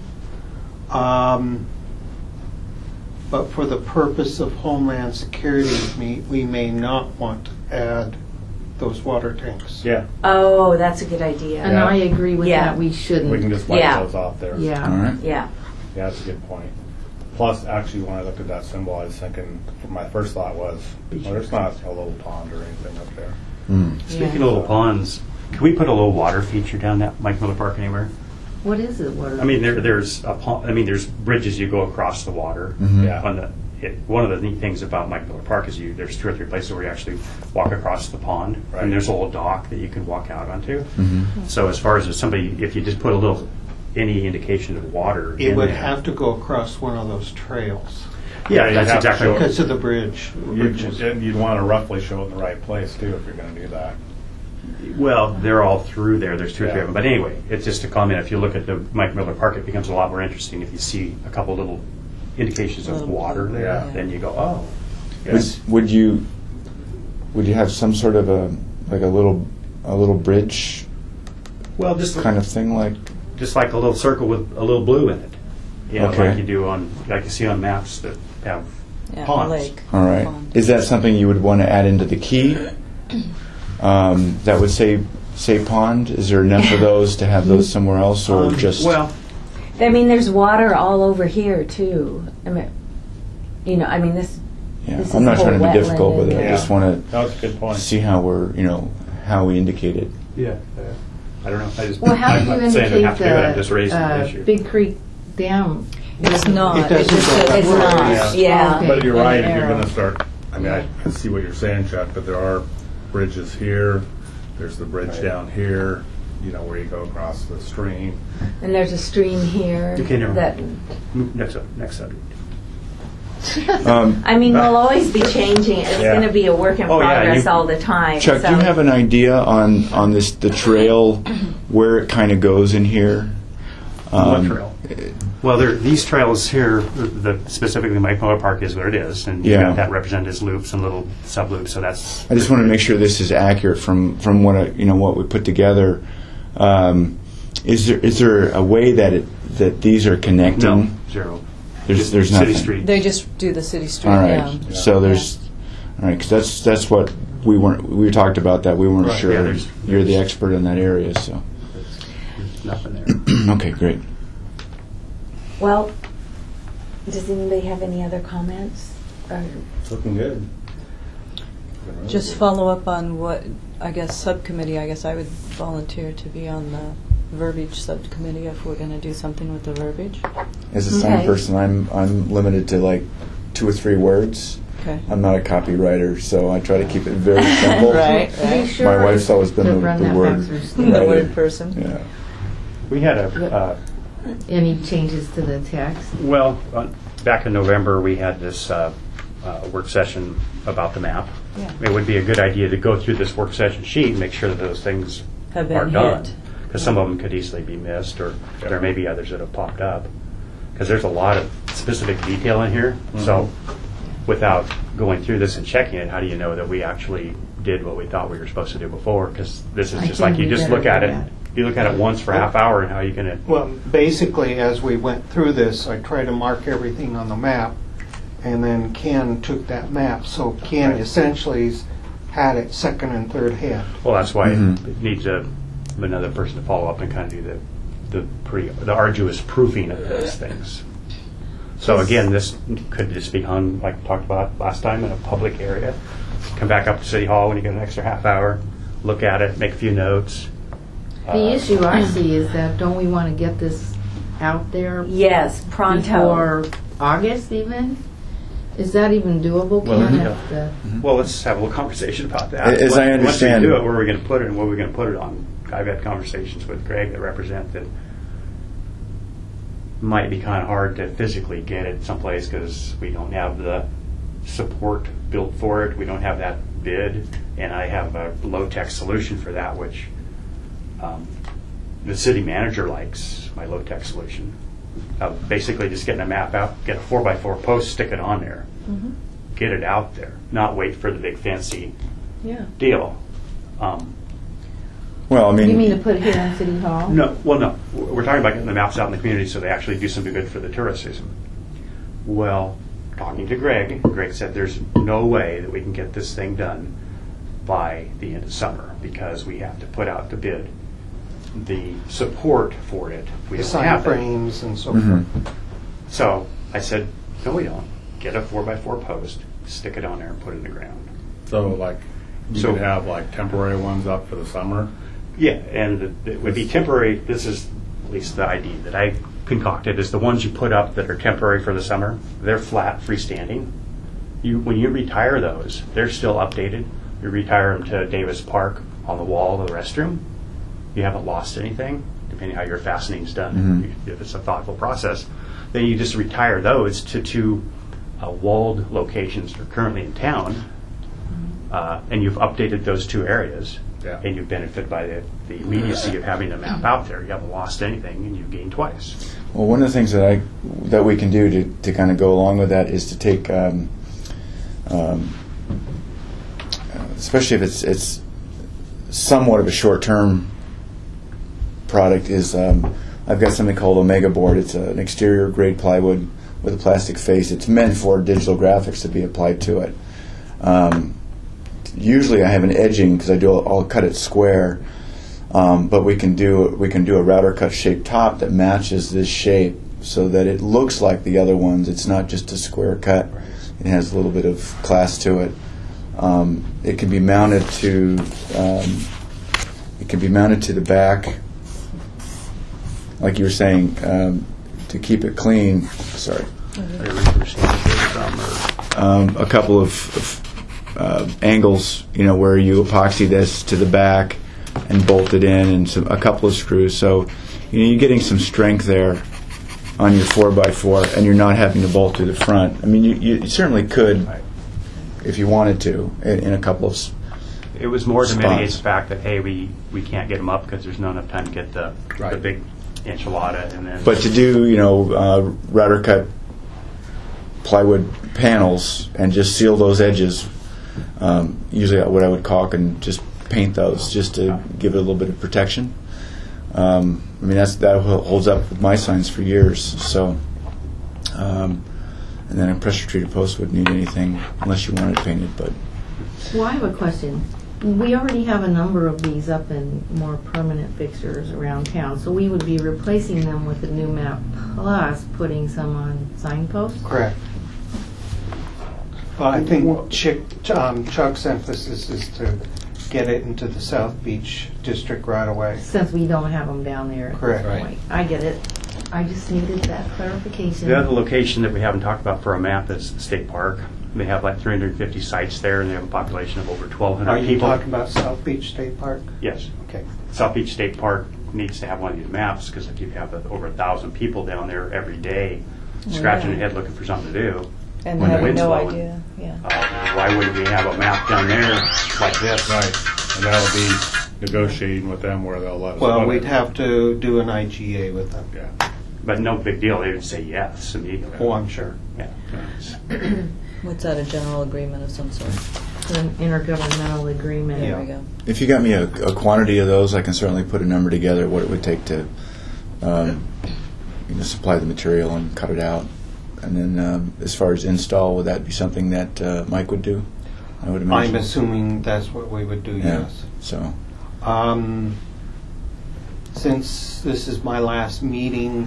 But for the purpose of Homeland Security, we may not want to add those water tanks. Yeah, Oh, that's a good idea. And I agree with Yeah. that. We shouldn't. we can just wipe Yeah. those off there. Yeah. All right. Yeah. Yeah, that's a good point. Plus, actually, when I looked at that symbol, I was thinking, my first thought was, well, there's not a little pond or anything up there. Speaking of little ponds, can we put a little water feature down that Mike Miller Park anywhere? What is it? What I mean, there's a pond. I mean, there's bridges you go across the water. Yeah. One of the neat things about Mike Miller Park is there's 2 or 3 places where you actually walk across the pond, Right. and there's a little dock that you can walk out onto. Mm-hmm. So as far as if you just put any indication of water, It in would there- have to go across one of those trails Yeah, you'd that's have to exactly show what. because of the bridge. bridges. You'd want to roughly show it in the right place too if you're going to do that. Well, they're all through there. There's 2 or 3 Yeah. of them. But anyway, it's just a comment. If you look at the Mike Miller Park, it becomes a lot more interesting if you see a couple little indications of water there. Yeah. Then you go, oh, yes. Would you would you have some sort of a little bridge Well, just kind of thing, like? just like a little circle with a little blue in it. Yeah, Okay. like you do like you see on maps that have Yeah, ponds. lake. All right. Pond. Is that something you would want to add into the key? That would say pond. Is there enough of those to have those somewhere else, or just? Well, I mean, there's water all over here too. I mean, this. yeah. this is I'm not the trying to be whole difficult with wetland it. I area. just want That's a good to point. see how how we indicate it. yeah. I don't know. I just. Well, how I'm do you not saying they indicate have to do it. I'm just raising the issue. Big Creek Dam? It's not. It doesn't just go says- that It's way. not. Yeah. Okay. But you're An right, if you're arrow. going to start, I mean, I see what you're saying, Chuck, but there are bridges here, there's the bridge down here, where you go across the stream. And there's a stream here. Okay, never that. mind. Next subject. I mean, we'll always be changing. It's Yeah. going to be a work in Oh, yeah, progress you- all the time. Chuck, so. do you have an idea on the trail where it kind of goes in here? What trail? Well, these trails here, specifically Mike Miller Park is what it is, and you've Yeah. got that represented as loops and little sub loops. So that's. I just want to make sure this is accurate from what what we put together. Is there a way that these are connecting? No, zero. There's City nothing. Street. They just do the city street All right. down. So there's all right, 'cause that's what we talked about that. We weren't Right. sure. Yeah, there's- You're the expert in that area, so There's nothing there. okay, great. Well, does anybody have any other comments? Or It's looking good. Just follow up on what, I guess, subcommittee, I guess I would volunteer to be on the verbiage subcommittee if we're going to do something with the verbiage. As a sign Okay. person, I'm limited to like 2 or 3 words. Okay. I'm not a copywriter, so I try to keep it very simple. Right. Be sure My wife's always been to the run that word. back through The Steve. Right. word person. Yeah. We had a. Any changes to the text? Well, back in November, we had this work session about the map. Yeah. It would be a good idea to go through this work session sheet and make sure that those things Have been are done. hit. Because some of them could easily be missed, or there may be others that have popped up. Because there's a lot of specific detail in here. So without going through this and checking it, how do you know that we actually did what we thought we were supposed to do before? Because this is I just think like you we just better look at do it. that. You look at it once for a half hour, and how are you going to... Well, basically, as we went through this, I tried to mark everything on the map, and then Ken took that map. So Ken essentially had it second and third head. Well, that's why Mhm. it needs another person to follow up and kind of do the arduous proofing of those things. So again, this could just be hung, like we talked about last time, in a public area. Come back up to City Hall when you get an extra half hour, look at it, make a few notes. The issue I see is that don't we want to get this out there yes, pronto. before August even? Is that even doable? Well, Ken, yeah. if the- Well, let's have a little conversation about that. As I understand- Once we do it, where are we going to put it and what are we going to put it on? I've had conversations with Greg that represent that might be kind of hard to physically get it someplace because we don't have the support built for it. We don't have that bid, and I have a low-tech solution for that, which the city manager likes, my low-tech solution. Basically just getting a map out, get a 4x4 post, stick it on there, get it out there, not wait for the big fancy Yeah. deal. Well, I mean, You mean to put it here in City Hall? No, well, no. We're talking about getting the maps out in the community so they actually do something good for the tourist season. Well, talking to Greg said there's no way that we can get this thing done by the end of summer because we have to put out the bid. The support for it, we The don't sign have it. frames and so Mhm. forth. So I said, no, we don't. Get a 4x4 post, stick it on there, and put it in the ground. So like, you So- could have like temporary ones up for the summer. Yeah, and it would be temporary. This is at least the idea that I concocted is the ones you put up that are temporary for the summer. They're flat, freestanding. When you retire those, they're still updated. You retire them to Davis Park on the wall of the restroom. You haven't lost anything, depending how your fastening's done. If it's a thoughtful process, then you just retire those to 2 walled locations that are currently in town, and you've updated those 2 areas. Yeah. And you benefit by the immediacy of having the map out there. You haven't lost anything, and you've gained twice. well, one of the things that we can do to kind of go along with that is to take especially if it's somewhat of a short-term product, is I've got something called Omega Board. It's an exterior grade plywood with a plastic face. It's meant for digital graphics to be applied to it. Usually I have an edging because I'll cut it square, but we can do a router cut shaped top that matches this shape so that it looks like the other ones. It's not just a square cut. It has a little bit of class to it. It can be mounted to the back, like you were saying, to keep it clean. Sorry. A couple of angles, where you epoxy this to the back and bolt it in, and a couple of screws. So you're getting some strength there on your 4x4, and you're not having to bolt to the front. I mean, you certainly could, if you wanted to, in a couple of It was more to spots. mitigate the fact that, hey, we can't get them up because there's not enough time to get the big enchilada. And then. But to do, router cut plywood panels and just seal those edges, usually what I would caulk and just paint those just to give it a little bit of protection. That holds up with my signs for years. So, and then a pressure treated post wouldn't need anything unless you wanted it painted. But Well, I have a question. We already have a number of these up in more permanent fixtures around town, so we would be replacing them with a new map plus putting some on signposts? Correct. But I think Chuck's emphasis is to get it into the South Beach district right away. Since we don't have them down there at Correct. this point. I get it. I just needed that clarification. The other location that we haven't talked about for a map is State Park. They have like 350 sites there, and they have a population of over 1,200 Are you people. talking about South Beach State Park? Yes. Okay. South Beach State Park needs to have one of these maps because if you have over 1,000 people down there every day scratching their head looking for something to do, And when the having wind's no blowing, idea. Yeah. why wouldn't we have a map down there like this? Right, and that'll be negotiating with them where they'll let us. Well, put we'd it. have to do an IGA with them. Yeah. But no big deal. They would say yes immediately. Oh, I'm sure. Yeah. What's that, a general agreement of some sort? An intergovernmental agreement. There we go. if you got me a quantity of those, I can certainly put a number together what it would take to supply the material and cut it out. And then as far as install, would that be something that Mike would do? I would imagine. I'm assuming that's what we would do, Yeah. yes. So Since this is my last meeting,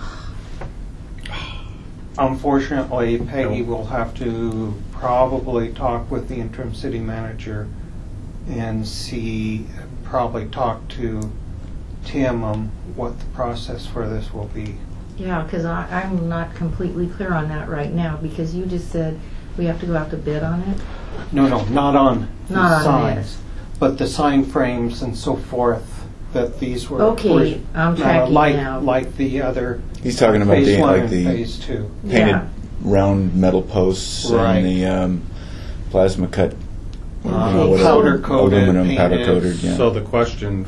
unfortunately, Peggy will have to probably talk with the interim city manager and probably talk to Tim on what the process for this will be. Yeah, because I'm not completely clear on that right now, because you just said we have to go out to bid on it. No, not on the Not on signs, this. but the sign frames and so forth, that these were. Okay, I'm tracking now. Like the other. he's talking about Phase the one like and the phase two. painted Yeah. round metal posts Right. and the plasma cut Okay. Powder coated, aluminum powder painted. coated. Yeah. So the question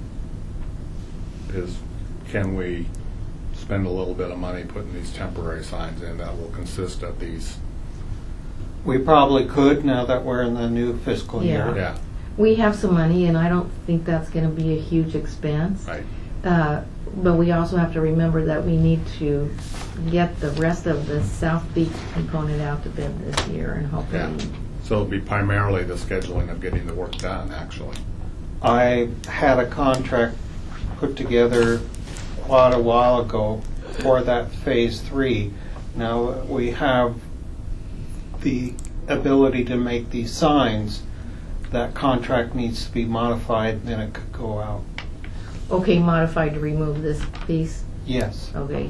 is, can we spend a little bit of money putting these temporary signs in that will consist of these? We probably could, now that we're in the new fiscal Yeah. year. Yeah, We have some money, and I don't think that's going to be a huge expense. right. But we also have to remember that we need to get the rest of the South Beach component out to bid this year, and hopefully. Yeah. So it'll be primarily the scheduling of getting the work done, actually. I had a contract put together quite a while ago for that phase 3. Now that we have the ability to make these signs, that contract needs to be modified, then it could go out. Okay, modified to remove this piece. Yes. Okay.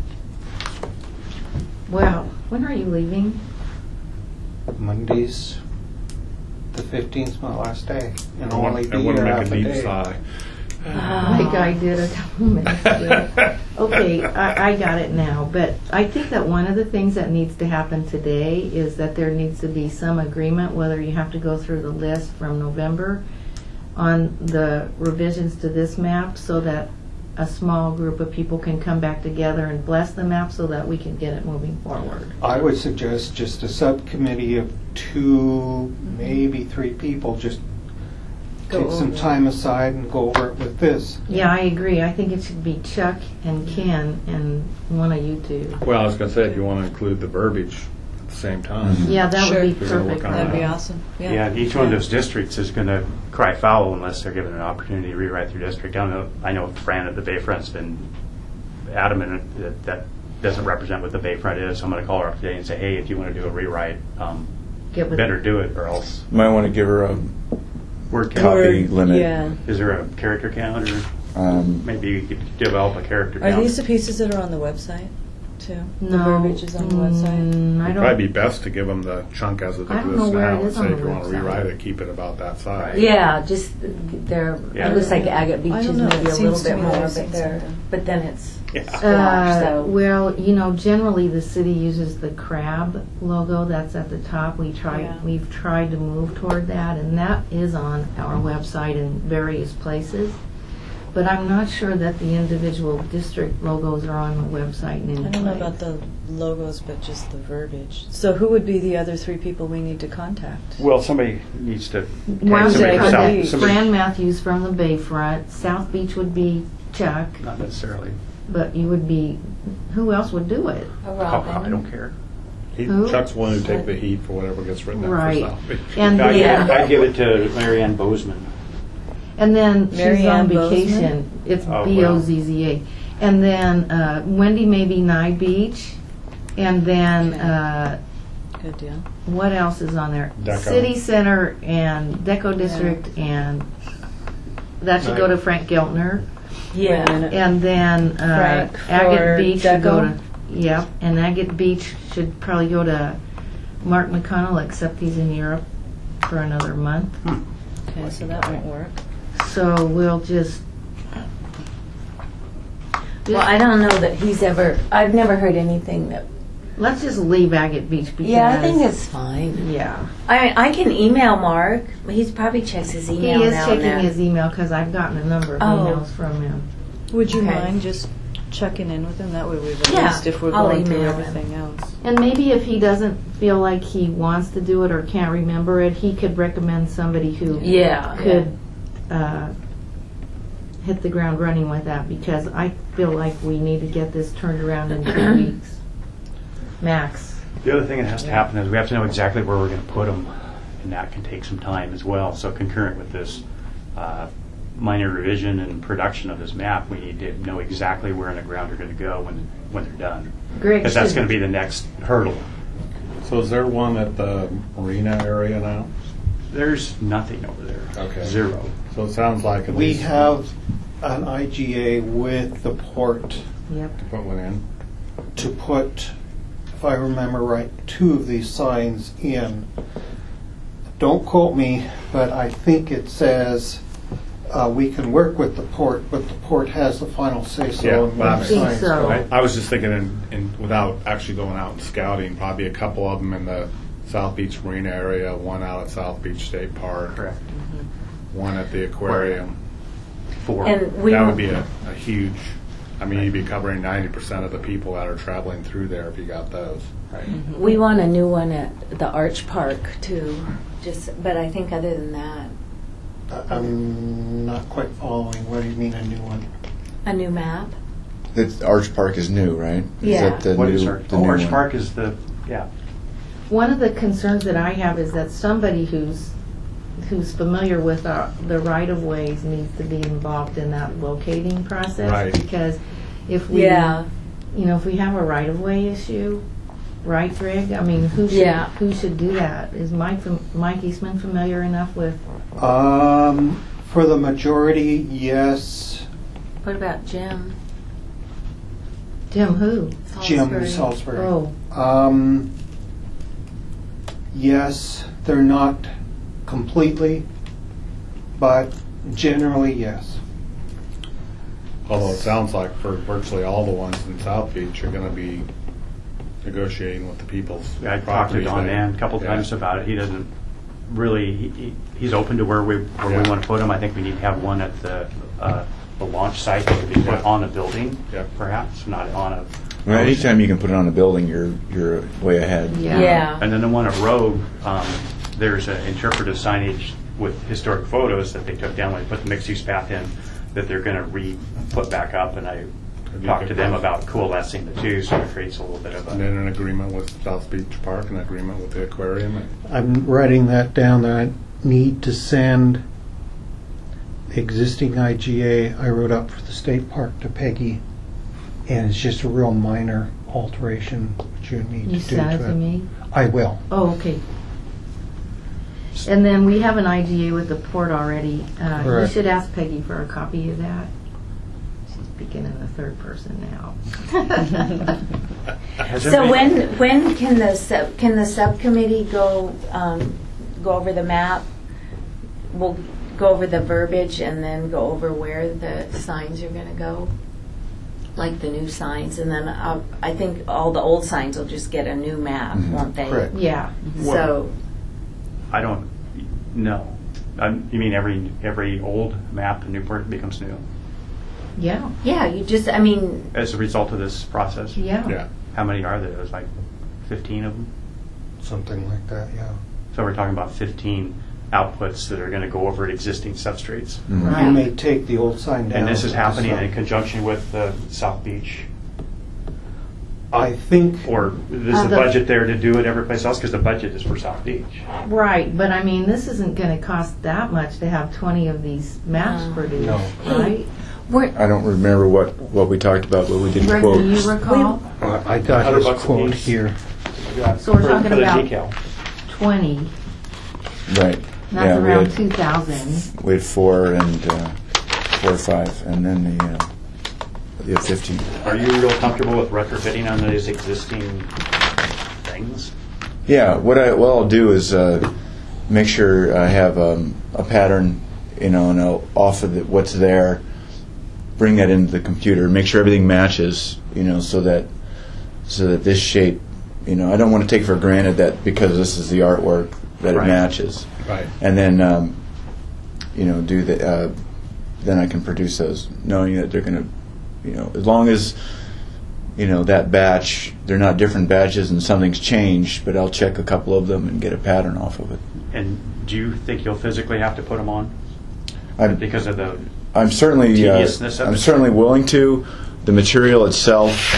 Well, when are you leaving? Monday's the 15th, my last day, and I I'll want only to be here make half a a deep day. sigh. Like I did a couple minutes ago. Okay, I got it now. But I think that one of the things that needs to happen today is that there needs to be some agreement, whether you have to go through the list from November, on the revisions to this map, so that a small group of people can come back together and bless the map so that we can get it moving forward. I would suggest just a subcommittee of 2, maybe 3 people, just Go take some over it. time aside and go over it with this. Yeah, I agree. I think it should be Chuck and Ken and one of you two. Well, I was going to say, if you want to include the verbiage at the same time. Yeah, that Sure. would be We're gonna work perfect. on That'd be that. awesome. Yeah, each one of those districts is going to cry foul unless they're given an opportunity to rewrite their district. I know Fran at the Bayfront's been adamant that that doesn't represent what the Bayfront is. So I'm going to call her up today and say, hey, if you want to do a rewrite, Get with- better do it, or else Might want to give her a word count. copy limit. Yeah. Is there a character count, or maybe you could develop a character Are count? these the pieces that are on the website, too? No. The verbiage is on the website? I It'd don't. probably be best to give them the chunk as it I don't exists know where now, it and is say on if the you want to website. rewrite it, keep it about that size. Yeah, just they're. Yeah. It looks like Agate Beach I is don't know. maybe It a seems little to bit me more, that I've but seen they're. something. But then it's Yeah. squash. So Well, generally the city uses the crab logo that's at the top. Yeah. We've tried to move toward that, and that is on our website in various places. But I'm not sure that the individual district logos are on the website in any I don't know place. about the logos, but just the verbiage. So who would be the other 3 people we need to contact? Well, somebody needs to. Why don't somebody you from contact contact South- somebody- Fran Matthews from the Bayfront? South Beach would be Chuck, Not necessarily. but you would be, who else would do it? a Oh, Robin. I don't care. Who? Chuck's willing to take the heat for whatever gets written down Right. for South Beach. And I'd then, I'd give it to Marianne Bozeman. and then Mary she's on Ann Bozeman? vacation. It's Oh, well. Bozza. And then Wendy maybe Nye Beach. And then Good deal. what else is on there? Deco. City Center and Deco District, and that should go to Frank Geltner. Wait a Yeah. minute. And then Frank Agate for Beach should go Deco? to, yep, and Agate Beach should probably go to Mark McConnell, except he's in Europe for another month. Okay, so that won't work. So we'll just. Well, I don't know that he's ever. I've never heard anything that. Let's just leave Agate Beach because. Yeah, I think it's fine. Yeah. I can email Mark. He's probably checks his He email is now and checking then. his email because I've gotten a number of Oh. emails from him. Would you Okay. mind just checking in with him? That way we've at Yeah, least if we're I'll going through email him. everything else. And maybe if he doesn't feel like he wants to do it or can't remember it, he could recommend somebody who Yeah. could hit the ground running with that, because I feel like we need to get this turned around in 2 weeks, max. The other thing that has to happen is we have to know exactly where we're going to put them, and that can take some time as well. So concurrent with this minor revision and production of this map, we need to know exactly where in the ground they're going to go when they're done. Greg, Because that's should- going to be the next hurdle. So is there one at the marina area now? There's nothing over there. Okay. Zero. So it sounds like at We least have an IGA with the port Yep. to put one in. to put, if I remember right, 2 of these signs in. Don't quote me, but I think it says we can work with the port, but the port has the final say-so Yeah, on well, I when the think signs so. go. I was just thinking, without actually going out and scouting, probably a couple of them in the South Beach Marina area, one out at South Beach State Park, Correct. one at the aquarium. 4. And we That would be a huge, I mean, you'd be covering 90% of the people that are traveling through there if you got those. Right. We want a new one at the Arch Park too. But I think other than that, I'm not quite following. What do you mean a new one? a new map. That Arch Park is new, right? Yeah. Is that the What new, is Arch? the new Arch one? Park is the, yeah. One of the concerns that I have is that somebody who's familiar with the right-of-ways needs to be involved in that locating process. Right. Because if we, Yeah. if we have a right-of-way issue, right, Greg? I mean, Yeah. who should do that? Is Mike Eastman familiar enough with? For the majority, yes. What about Jim? Jim who? Jim Salisbury? Salisbury. Oh, Yes, they're not completely, but generally, yes. Although it sounds like for virtually all the ones in South Beach, you're going to be negotiating with the people's I talked to properties Don there. Mann a couple Yeah. times about it. He doesn't really, he's open to where we Yeah. want to put them. I think we need to have one at the the launch site that could be put Yeah. on a building, Yeah. perhaps, not on a... Well, anytime you can put it on a building, you're way ahead. Yeah. And then the one at Rogue, there's an interpretive signage with historic photos that they took down when they put the mixed-use path in that they're going to put back up, and I talked to them about coalescing the two, so it creates a little bit of And a... then an agreement with South Beach Park, an agreement with the aquarium. I'm writing that down, that I need to send the existing IGA I wrote up for the state park to Peggy, and it's just a real minor alteration which you need You to do sent it to to it. me? I will. Oh, okay. And then we have an IGA with the port already. You Correct. should ask Peggy for a copy of that. She's speaking in the third person now. Has So anybody- when can the subcommittee go over the map? We'll go over the verbiage and then go over where the signs are going to go, like the new signs, and then I think all the old signs will just get a new map, won't they? Correct. Yeah. So I don't know. You mean every old map in Newport becomes new Yeah. yeah, you just I mean as a result of this process? Yeah. Yeah, How many are there? There's like 15 of them. Something like that, yeah. So we're talking about 15 outputs that are going to go over existing substrates. Mhm. You may take the old sign down. And this is happening So in conjunction with the South Beach? I think Or is the the- budget there to do it every place else? Because the budget is for South Beach. Right, but I mean, this isn't going to cost that much to have 20 of these maps No. produced, No. right? we're I don't remember what we talked about, but we did Greg, quote. do you recall? I got $100 his a quote piece. here. So we're talking For the about decal. 20, Right. that's Yeah, around 2,000. we had 4 or 5, and then the 15. Are you real comfortable with retrofitting on those existing things? Yeah, what I'll do is make sure I have a pattern, and I'll offer what's there, bring that into the computer, make sure everything matches, so that this shape, I don't want to take for granted that because this is the artwork that Right. it matches, right. and then do the then I can produce those, knowing that they're going to, as long as that batch, they're not different batches and something's changed, but I'll check a couple of them and get a pattern off of it. And do you think you'll physically have to put them on? Because of the... I'm certainly Tediousness of I'm it. certainly willing to. The material itself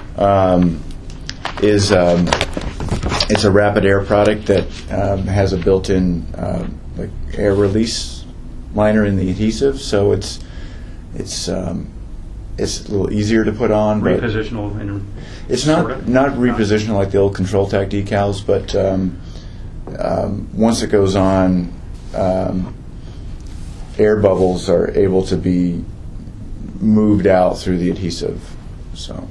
is it's a rapid air product that has a built-in like air release liner in the adhesive, so it's a little easier to put on. But Repositional and... it's sorta? not repositional like the old Control Tac decals, but once it goes on, air bubbles are able to be moved out through the adhesive. So,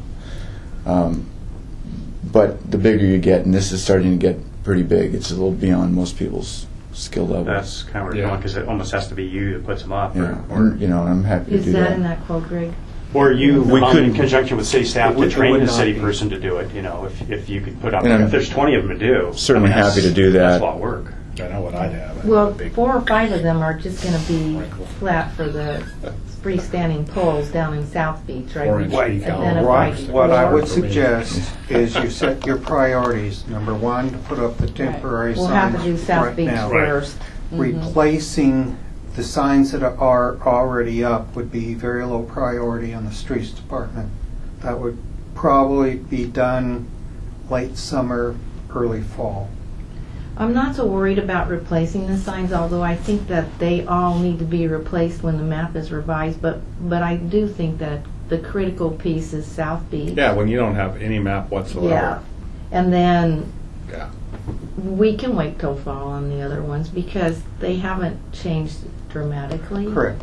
but the bigger you get, and this is starting to get pretty big, it's a little beyond most people's skill level. That's kind of where Yeah. you're going, because it almost has to be you that puts them up. Yeah, and, I'm happy to Is do that that. in that quote, Greg? Or you, We in couldn't- conjunction with city staff, It to would train the not city be. person to do it, if you could put up, And I'm if there's 20 of them to do. certainly that's- happy to do that. That's a lot of work. I know what I'd have. Well, Big- 4 or 5 of them are just going to be flat for the freestanding poles down in South Beach, right? 4-inch Wait, decal. Identified What I would four. suggest is you set your priorities. Number 1, to put up the temporary We'll signs have to do South right Beach now. first. Replacing the signs that are already up would be very low priority on the streets department. That would probably be done late summer, early fall. I'm not so worried about replacing the signs, although I think that they all need to be replaced when the map is revised, but I do think that the critical piece is South Beach. Yeah, when you don't have any map whatsoever. Yeah. And then Yeah. we can wait till fall on the other ones because they haven't changed dramatically. Correct.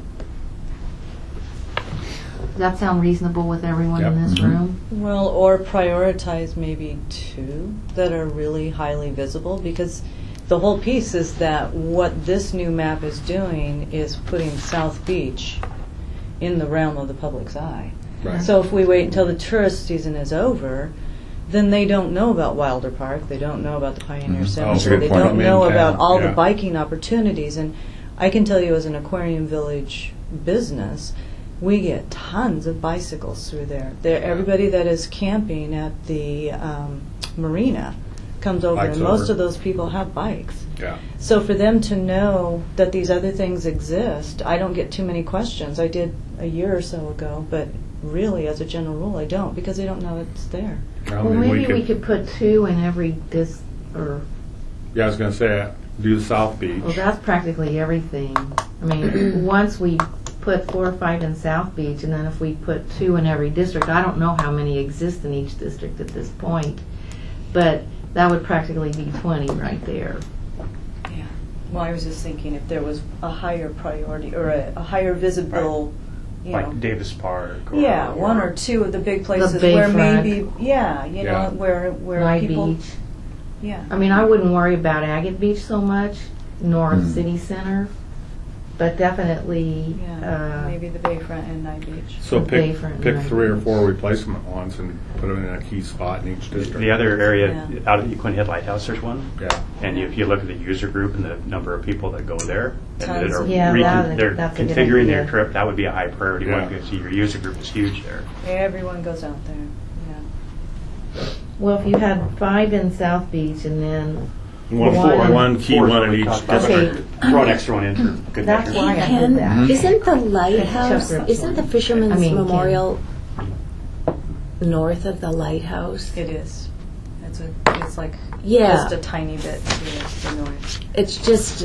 Does that sound reasonable with everyone in Yep. this room? Well, or prioritize maybe 2 that are really highly visible, because the whole piece is that what this new map is doing is putting South Beach in the realm of the public's eye. Right. So if we wait until the tourist season is over, then they don't know about Wilder Park, they don't know about the Pioneer Mhm. Center, That's a good they point. don't know In about town, all yeah. the biking opportunities. And I can tell you as an Aquarium Village business we get tons of bicycles through there. Everybody that is camping at the marina comes over, Bikes and most over. of those people have bikes. Yeah. So for them to know that these other things exist, I don't get too many questions. I did a year or so ago, but really, as a general rule, I don't, because they don't know it's there. I Well, mean, maybe we could put 2 in every or Yeah, I was going to say, do South Beach. well, that's practically everything. I mean, once we put 4 or 5 in South Beach, and then if we put 2 in every district, I don't know how many exist in each district at this point, but that would practically be 20 right there. Yeah. Well, I was just thinking if there was a higher priority or a higher visible, you know. Like Davis Park. Or, Yeah, 1 or 2 of the big places Bayfront. where maybe, yeah, you know, Yeah. where Nye people, Beach. yeah. I mean, I wouldn't worry about Agate Beach so much, nor Mhm. City Center, but definitely Yeah, maybe the Bayfront and Nye Beach. So Bay pick front, pick right. 3 or 4 replacement ones and put them in a key spot in each district. The other area Yeah. out at Quinn Head Lighthouse, there's one. Yeah. And if you look at the user group and the number of people that go there, and that Tons. are Yeah, they're that's a good configuring their idea. trip, that would be a high priority one Yeah. because your user group is huge there. Everyone goes out there, yeah. Well, if you had 5 in South Beach and then One key Four is one what in we each talked about. district. Okay. Throw an extra one in for good That's measure. why I Ken, did that. isn't the lighthouse, Chuck isn't the Fisherman's I mean, Ken. Memorial north of the lighthouse? It is. It's like Yeah. just a tiny bit to the north. It's just,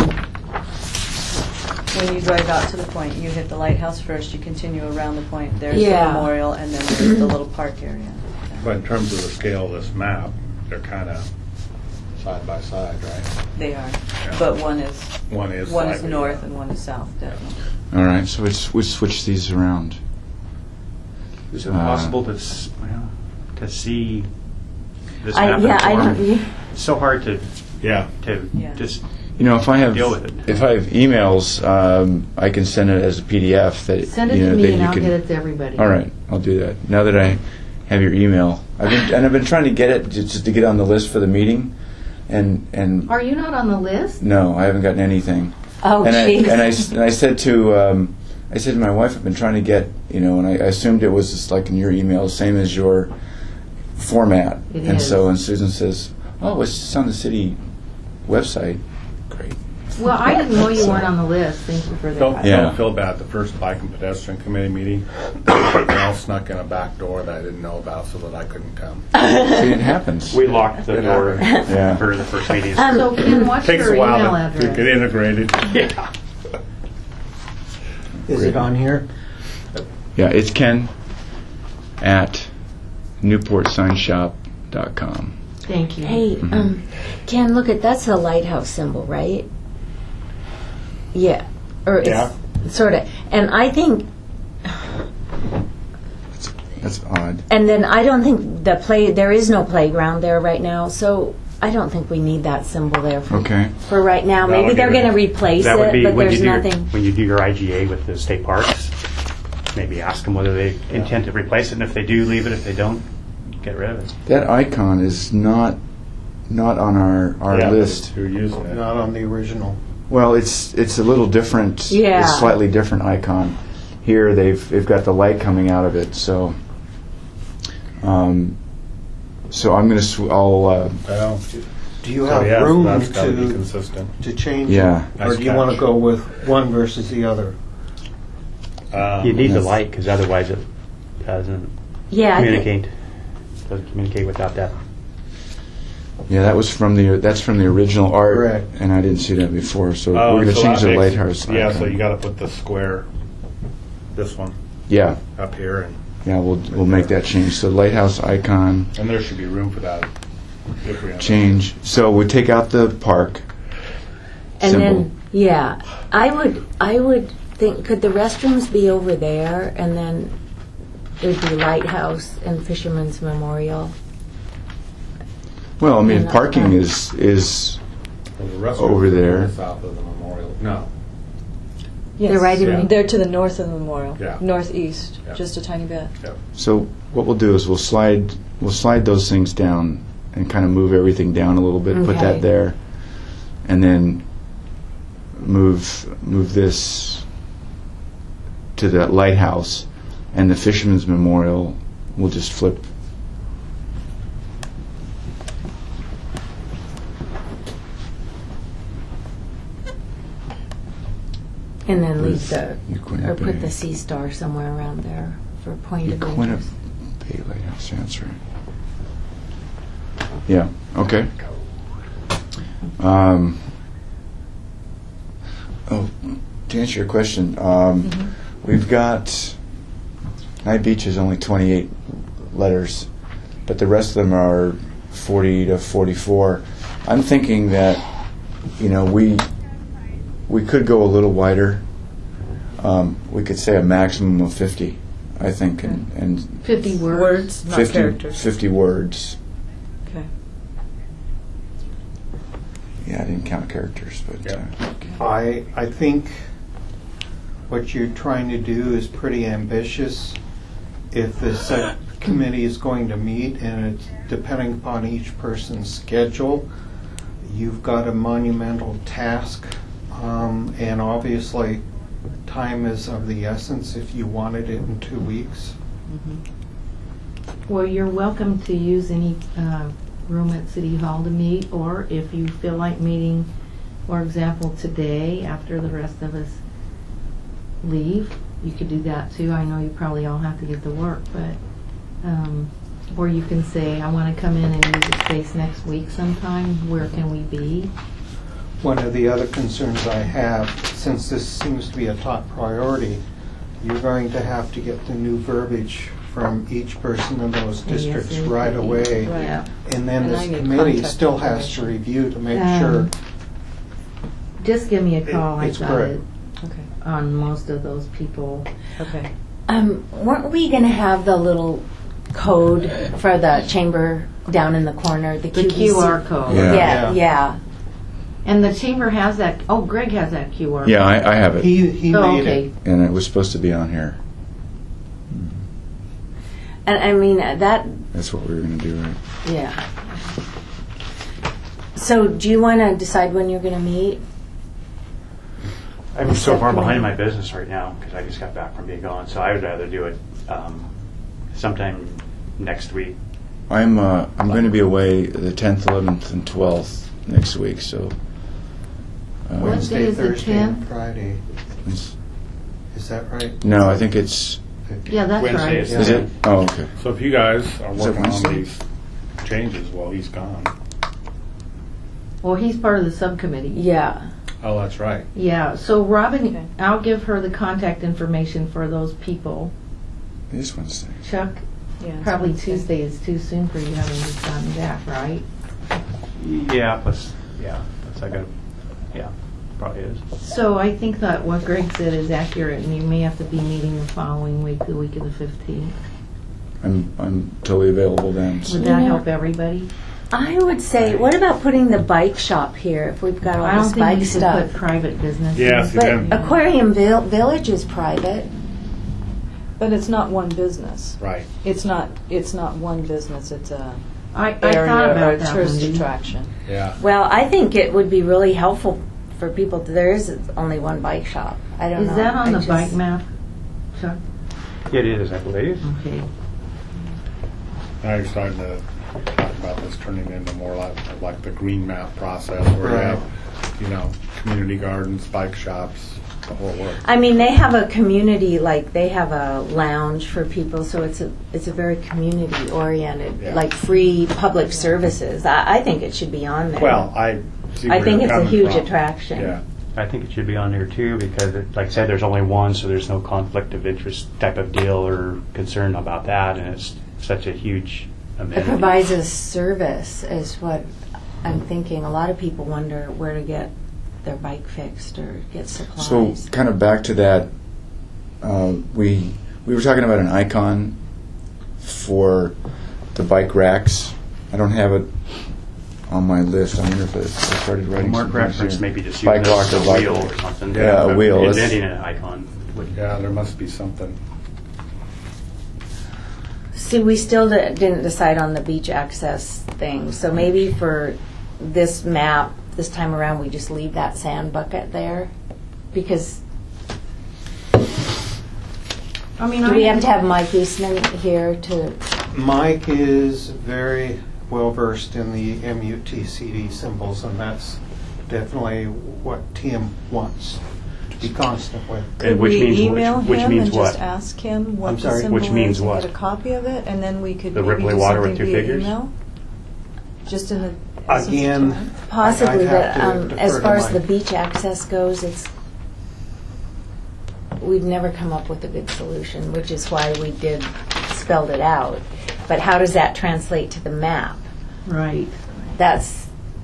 When you drive out to the point, you hit the lighthouse first, you continue around the point, there's the Yeah. memorial, and then there's the little park area. But in terms of the scale of this map, they're kind of side by side, right? They are. Yeah. But one is One is slightly, north yeah. and one is south, definitely. All right, so we switch these around. Is it possible to see this I map? yeah, I in form? don't, It's so hard to Yeah. Yeah. just You know, if I have Deal with it. emails, I can send it as a PDF. That Send it you know, to that me and you I'll can, get it to everybody. All right, I'll do that. Now that I have your email, I've been trying to get it just to get on the list for the meeting, and Are you not on the list? no, I haven't gotten anything. oh, and jeez. I said to my wife, I've been trying to get, and I assumed it was just like in your email, same as your format. It and is. so, and Susan says, "Oh, it's just on the city website." Great. Well, I didn't know you weren't on the list. Thank you for that. Yeah. Don't feel bad. The first Bike and Pedestrian Committee meeting, Mel snuck in a back door that I didn't know about so that I couldn't come. See, it happens. we locked the door Yeah. for the first meeting. So, Ken, what's Takes your a while email to address? get integrated. Yeah. Is it on here? Yeah, it's Ken at newportsignshop.com. Thank you. Hey, Ken, look at, that's a lighthouse symbol, right? Yeah. Or Yeah. it's sort of. And I think, That's odd. and then I don't think there is no playground there right now, so I don't think we need that symbol there for, Okay. for right now. That Maybe would they're be- going to replace That would it, be but when there's you do nothing. when you do your IGA with the state parks. Maybe ask them whether they intend to replace it, and if they do, leave it. If they don't, get rid of it. That icon is not on our Yeah, list. Who are using it? Not on the original. Well, it's a little different. Yeah. It's a slightly different icon. Here they've got the light coming out of it. So, so I'm gonna Well, Do you so have yeah, room that's got to be to consistent. change Yeah. it? Or Nice do you want to catch. go with one versus the other? You need the Yes. light because otherwise it doesn't Yeah, I think- communicate. Doesn't communicate without that. Yeah, that's from the original art, Correct. and I didn't see that before. So Oh, we're gonna so change that the makes- lighthouse. Yeah, icon. so you got to put the square, this one, Yeah, up here, we'll make that change. So lighthouse icon and there should be room for that. If we have change. So we take out the park And symbol. then, yeah, I would think, could the restrooms be over there, and then there'd be lighthouse and Fisherman's Memorial? Well, I mean, And parking that's is the restrooms over are there. south of the memorial. No, Yes. They're right in Yeah. They're to the north of the memorial. Yeah. Northeast, Yeah. just a tiny bit. So what we'll do is we'll slide those things down and kind of move everything down a little bit. Put Okay. that there, and then move this to the lighthouse, and the Fisherman's Memorial will just flip. And then leave With the, Uquinna or put Bay. the Sea Star somewhere around there for point of Uquinna interest. Bay Lighthouse, yeah, that's right. Yeah, okay. To answer your question, we've got, Night Beach is only 28 letters, but the rest of them are 40 to 44. I'm thinking that, we could go a little wider. We could say a maximum of 50, I think, and 50 words. Words, not 50, characters. 50 words. Okay. Yeah, I didn't count characters, but Yeah. I think what you're trying to do is pretty ambitious. If the subcommittee is going to meet, and it's depending upon each person's schedule, you've got a monumental task, and obviously time is of the essence if you wanted it in 2 weeks. Well, you're welcome to use any room at City Hall to meet, or if you feel like meeting, for example, today after the rest of us leave, you could do that too. I know you probably all have to get to work, but or you can say, I want to come in and use the space next week sometime. Where can we be? One of the other concerns I have, since this seems to be a top priority, you're going to have to get the new verbiage from each person in those districts ASAP. right away. Right. Yeah. And then And this I need committee contact still has to information. review to make Um, sure. Just give me a call. It's I got correct. it Okay. on most of those people. Okay. Weren't we going to have the little code for the chamber down in the corner? The The QVC? QR code. Yeah. Yeah, Yeah. yeah. And the chamber has that. Oh, Greg has that QR code. yeah, I have it, He Oh, made okay. it. and it was supposed to be on here. And I mean, that, That's what we were going to do, right? yeah. So do you want to decide when you're going to meet? I'm so far behind in my business right now because I just got back from being gone. So I would rather do it sometime next week. I'm going to be away the 10th, 11th, and 12th next week, so. What Wednesday, day is the Thursday, and 10th? Friday. it's- Is that right? No, I think it's. Yeah, that's Wednesday right. is- Is it? Oh, okay. So if you guys are Is it working on Wednesday? these changes while he's gone, Well, he's part of the subcommittee. Yeah. oh, that's right. Yeah, so Robin, Okay. I'll give her the contact information for those people. It is Wednesday. Chuck, Yeah. probably Tuesday is too soon for you having just gotten back, right? Yeah, plus I got. Yeah, probably is. So I think that what Greg said is accurate, and you may have to be meeting the following week, the week of the 15th. I'm totally available then. So. Would that Yeah. help everybody? I would say, what about putting the bike shop here if we've got all I don't this think bike you should stuff? put private business. Yeah, in. see, But then- Aquarium Village is private. But it's not one business. Right. It's not one business. It's a I area thought or about a that. tourist Wendy. attraction. Yeah. Well, I think it would be really helpful for people. There is only one bike shop. I don't know. Is that on I the just- bike map, Chuck? It is, I believe. Okay. Now you're starting to talk about this turning into more like the green map process where Right. you have, community gardens, bike shops, the whole work. I mean, they have a community, like they have a lounge for people, so it's a very community oriented, Yeah. like free public services. I think it should be on there. Well, I see I where think you're it's a coming huge from. attraction. Yeah. I think it should be on there too because, like I said, there's only one, so there's no conflict of interest type of deal or concern about that, and it's such a huge It amenity. provides a service, is what I'm thinking. A lot of people wonder where to get their bike fixed or get supplies. So, kind of back to that, we were talking about an icon for the bike racks. I don't have it on my list. I wonder if I started writing More some things preference, here. maybe just Bike using locker, a bike wheel locker. or something. Yeah, a wheel. That's- Inventing an icon. Yeah, there must be something. See, we still didn't decide on the beach access thing, so maybe for this map, this time around, we just leave that sand bucket there, because I mean, Do we have to have Mike Eastman here to? Mike is very well versed in the MUTCD symbols, and that's definitely what Tim wants to be constant with. Could And which we means email which him means and what? just ask him what I'm the sorry? symbol Which means is and what? get a copy of it, and then we could The maybe Ripley do water with something two via figures? email? Just in the essence of Again, time? Possibly, I'd have but to defer as to far as Mike. the beach access goes, we've never come up with a good solution, which is why we spelled it out. But how does that translate to the map? Right. That's,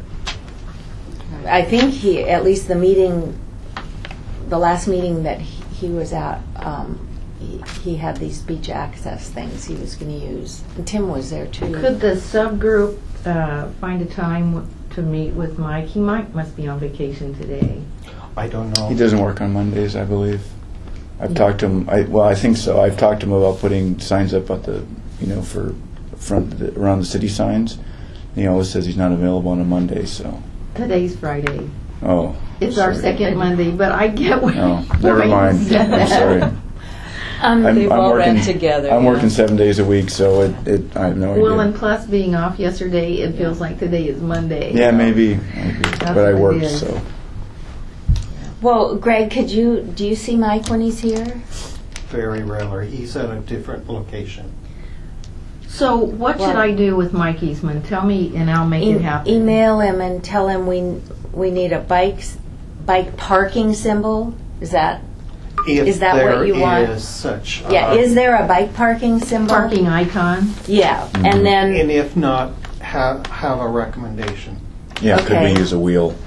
I think at least the last meeting that he was at, he had these beach access things he was going to use. And Tim was there too. Could the subgroup find a time to meet with Mike? He must be on vacation today. I don't know. He doesn't work on Mondays, I believe. I've talked to him. I think so. I've talked to him about putting signs up at the, for around the city signs. And he always says he's not available on a Monday. So. Today's Friday. Oh. It's our sorry. second Monday, but I get what. Oh, never why you mind. said I'm that. sorry. They've all working, ran together. I'm yeah. working 7 days a week, so I have no idea. Well, and plus being off yesterday, it feels like today is Monday. Yeah, maybe. But I what it worked, is. so. Well, Greg, do you see Mike when he's here? Very rarely. He's at a different location. So what should I do with Mike Eastman? Tell me, and I'll make it happen. Email him and tell him we need a bike parking symbol. Is that If that what you want? There is such. Yeah, is there a bike parking symbol? Parking icon. Yeah, Mm-hmm. and then And if not, have a recommendation. Yeah, could Okay. we use a wheel?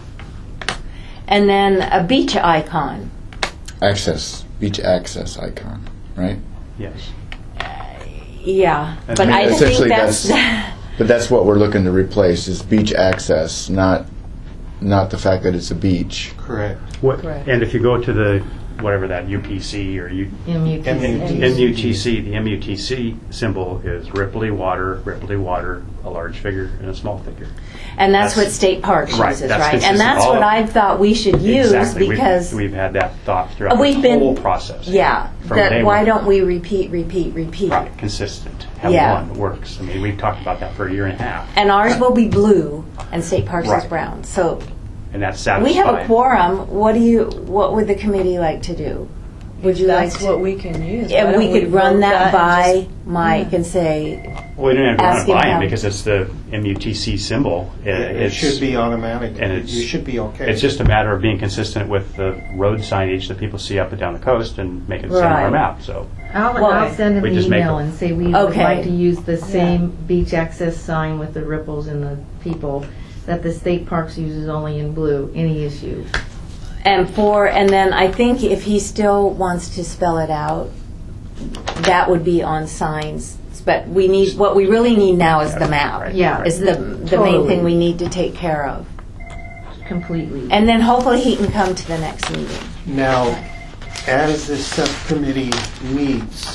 a beach icon. Beach access icon, right? Yes. Yeah, I but mean, I think essentially that's But that's what we're looking to replace is beach access, not the fact that it's a beach. Correct. Correct. And if you go to the, whatever that UPC or MUTC, the MUTC symbol is Ripley water, a large figure, and a small figure. and that's what That's- State Parks right, uses, that's right? And consistent. that's All what of- I thought we should use Exactly. because We've had that thought throughout We've the been- whole process. yeah, From that day why one. don't we repeat? Right, consistent. Have Yeah. one that works. I mean, we've talked about that for a year and a half, And ours will be blue, and State Parks is Right. brown. So and that's satisfying. we have a quorum. What would the committee like to do? Would you like That's to? what we can use. Why And don't we could run vote that and by just- Mike and say, Well, we don't have to run Ask it him by him how- because it's the MUTC symbol. It should be automatic. and it's- You should be okay. It's just a matter of being consistent with the road signage that people see up and down the coast and make it the same on our Right. map. So I'll send him We an just make email a- and say we would Okay. like to use the same beach access sign with the ripples and the people that the state parks uses only in blue. Any issue? and then I think if he still wants to spell it out, that would be on signs. But what we really need now is the map. Right. Yeah. Is the main Totally. thing we need to take care of. Completely. And then hopefully he can come to the next meeting. Now, as this subcommittee meets,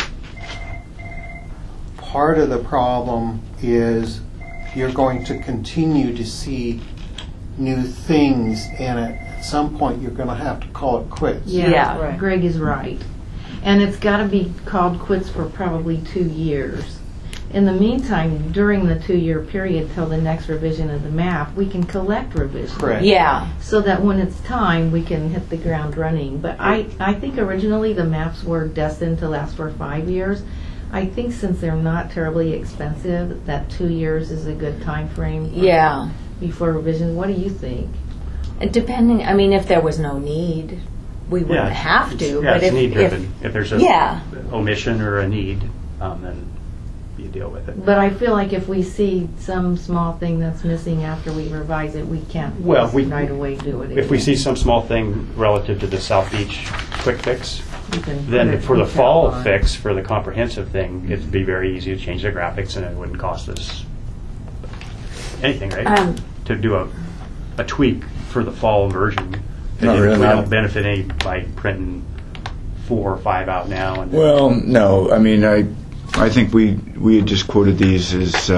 part of the problem is you're going to continue to see new things, and at some point you're going to have to call it quits. Yeah. Right. Greg is right. And it's got to be called quits for probably 2 years. In the meantime, during the 2-year period till the next revision of the map, we can collect revisions. Correct. Yeah. So that when it's time, we can hit the ground running. But I think originally the maps were destined to last for 5 years. I think since they're not terribly expensive, that 2 years is a good time frame Yeah. before revision. What do you think? Depending, I mean, if there was no need, we wouldn't have to. Yeah, but it's if, need driven. If there's a Yeah. omission or a need, then you deal with it. But I feel like if we see some small thing that's missing after we revise it, we can't Well, just right away do it. If we again. see some small thing relative to the South Beach quick fix, We can put then it for the in fall on. fix, for the comprehensive thing, it'd be very easy to change the graphics and it wouldn't cost us anything, right? To do a tweak for the fall version. Not really, We no. don't benefit any by printing 4 or 5 out now. And Well, no. I mean, I think we had just quoted these as.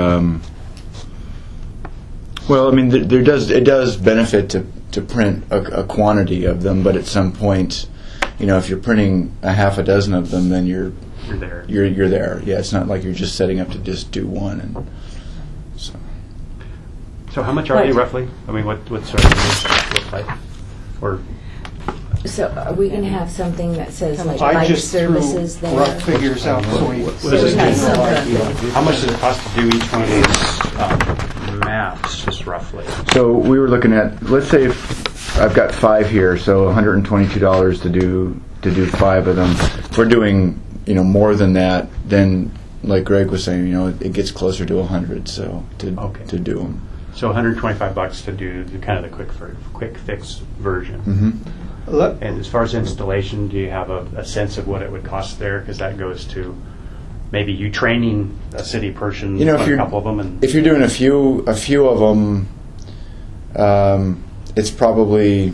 Well, I mean, it does benefit to print a quantity of them, but at some point, if you're printing a half a dozen of them, then you're there. you're there. Yeah, it's not like you're just setting up to just do one. And so So how much are they roughly? I mean, what sort of look like? Or So are we going to have something that says like I bike just threw services there? rough figures out so we what is it? Nice. How much does it cost to do each one of these maps, just roughly? So we were looking at, let's say if I've got 5 here, so $122 to do 5 of them. If we're doing more than that, then like Greg was saying, it gets closer to 100. So to do them. So $125 to do the kind of the quick fix version. Mm-hmm. And as far as installation, do you have a sense of what it would cost there? Because that goes to maybe you training a city person, if a you're, couple of them, and if you're doing a few of them, it's probably.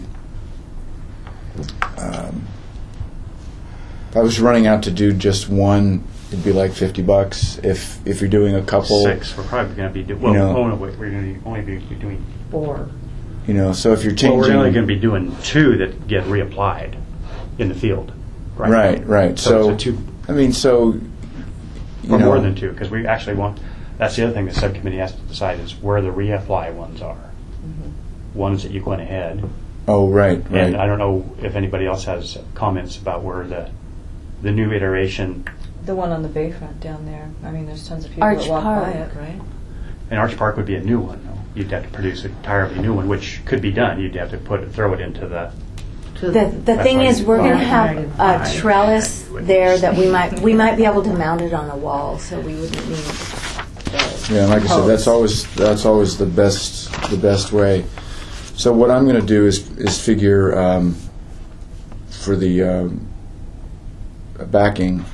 If I was running out to do just one, it'd be like $50. If you're doing a couple, 6, we're probably going to be we're going to only be doing 4. So if you're changing, Well, we're only going to be doing 2 that get reapplied in the field. Right. So it's a 2. I mean, so Or more than 2, because we actually want. That's the other thing the subcommittee has to decide is where the reapply ones are. Mm-hmm. Ones that you went ahead. Oh, right. And I don't know if anybody else has comments about where the new iteration. The one on the bayfront down there. I mean, there's tons of people Arch that walk Park. by it, right? And Arch Park would be a new one, though. You'd have to produce an entirely new one, which could be done. You'd have to throw it into the. The thing is, we're going to have a trellis there that we might be able to mount it on a wall, so we wouldn't need. Yeah, and like I said, that's always the best way. So what I'm going to do is figure for the backing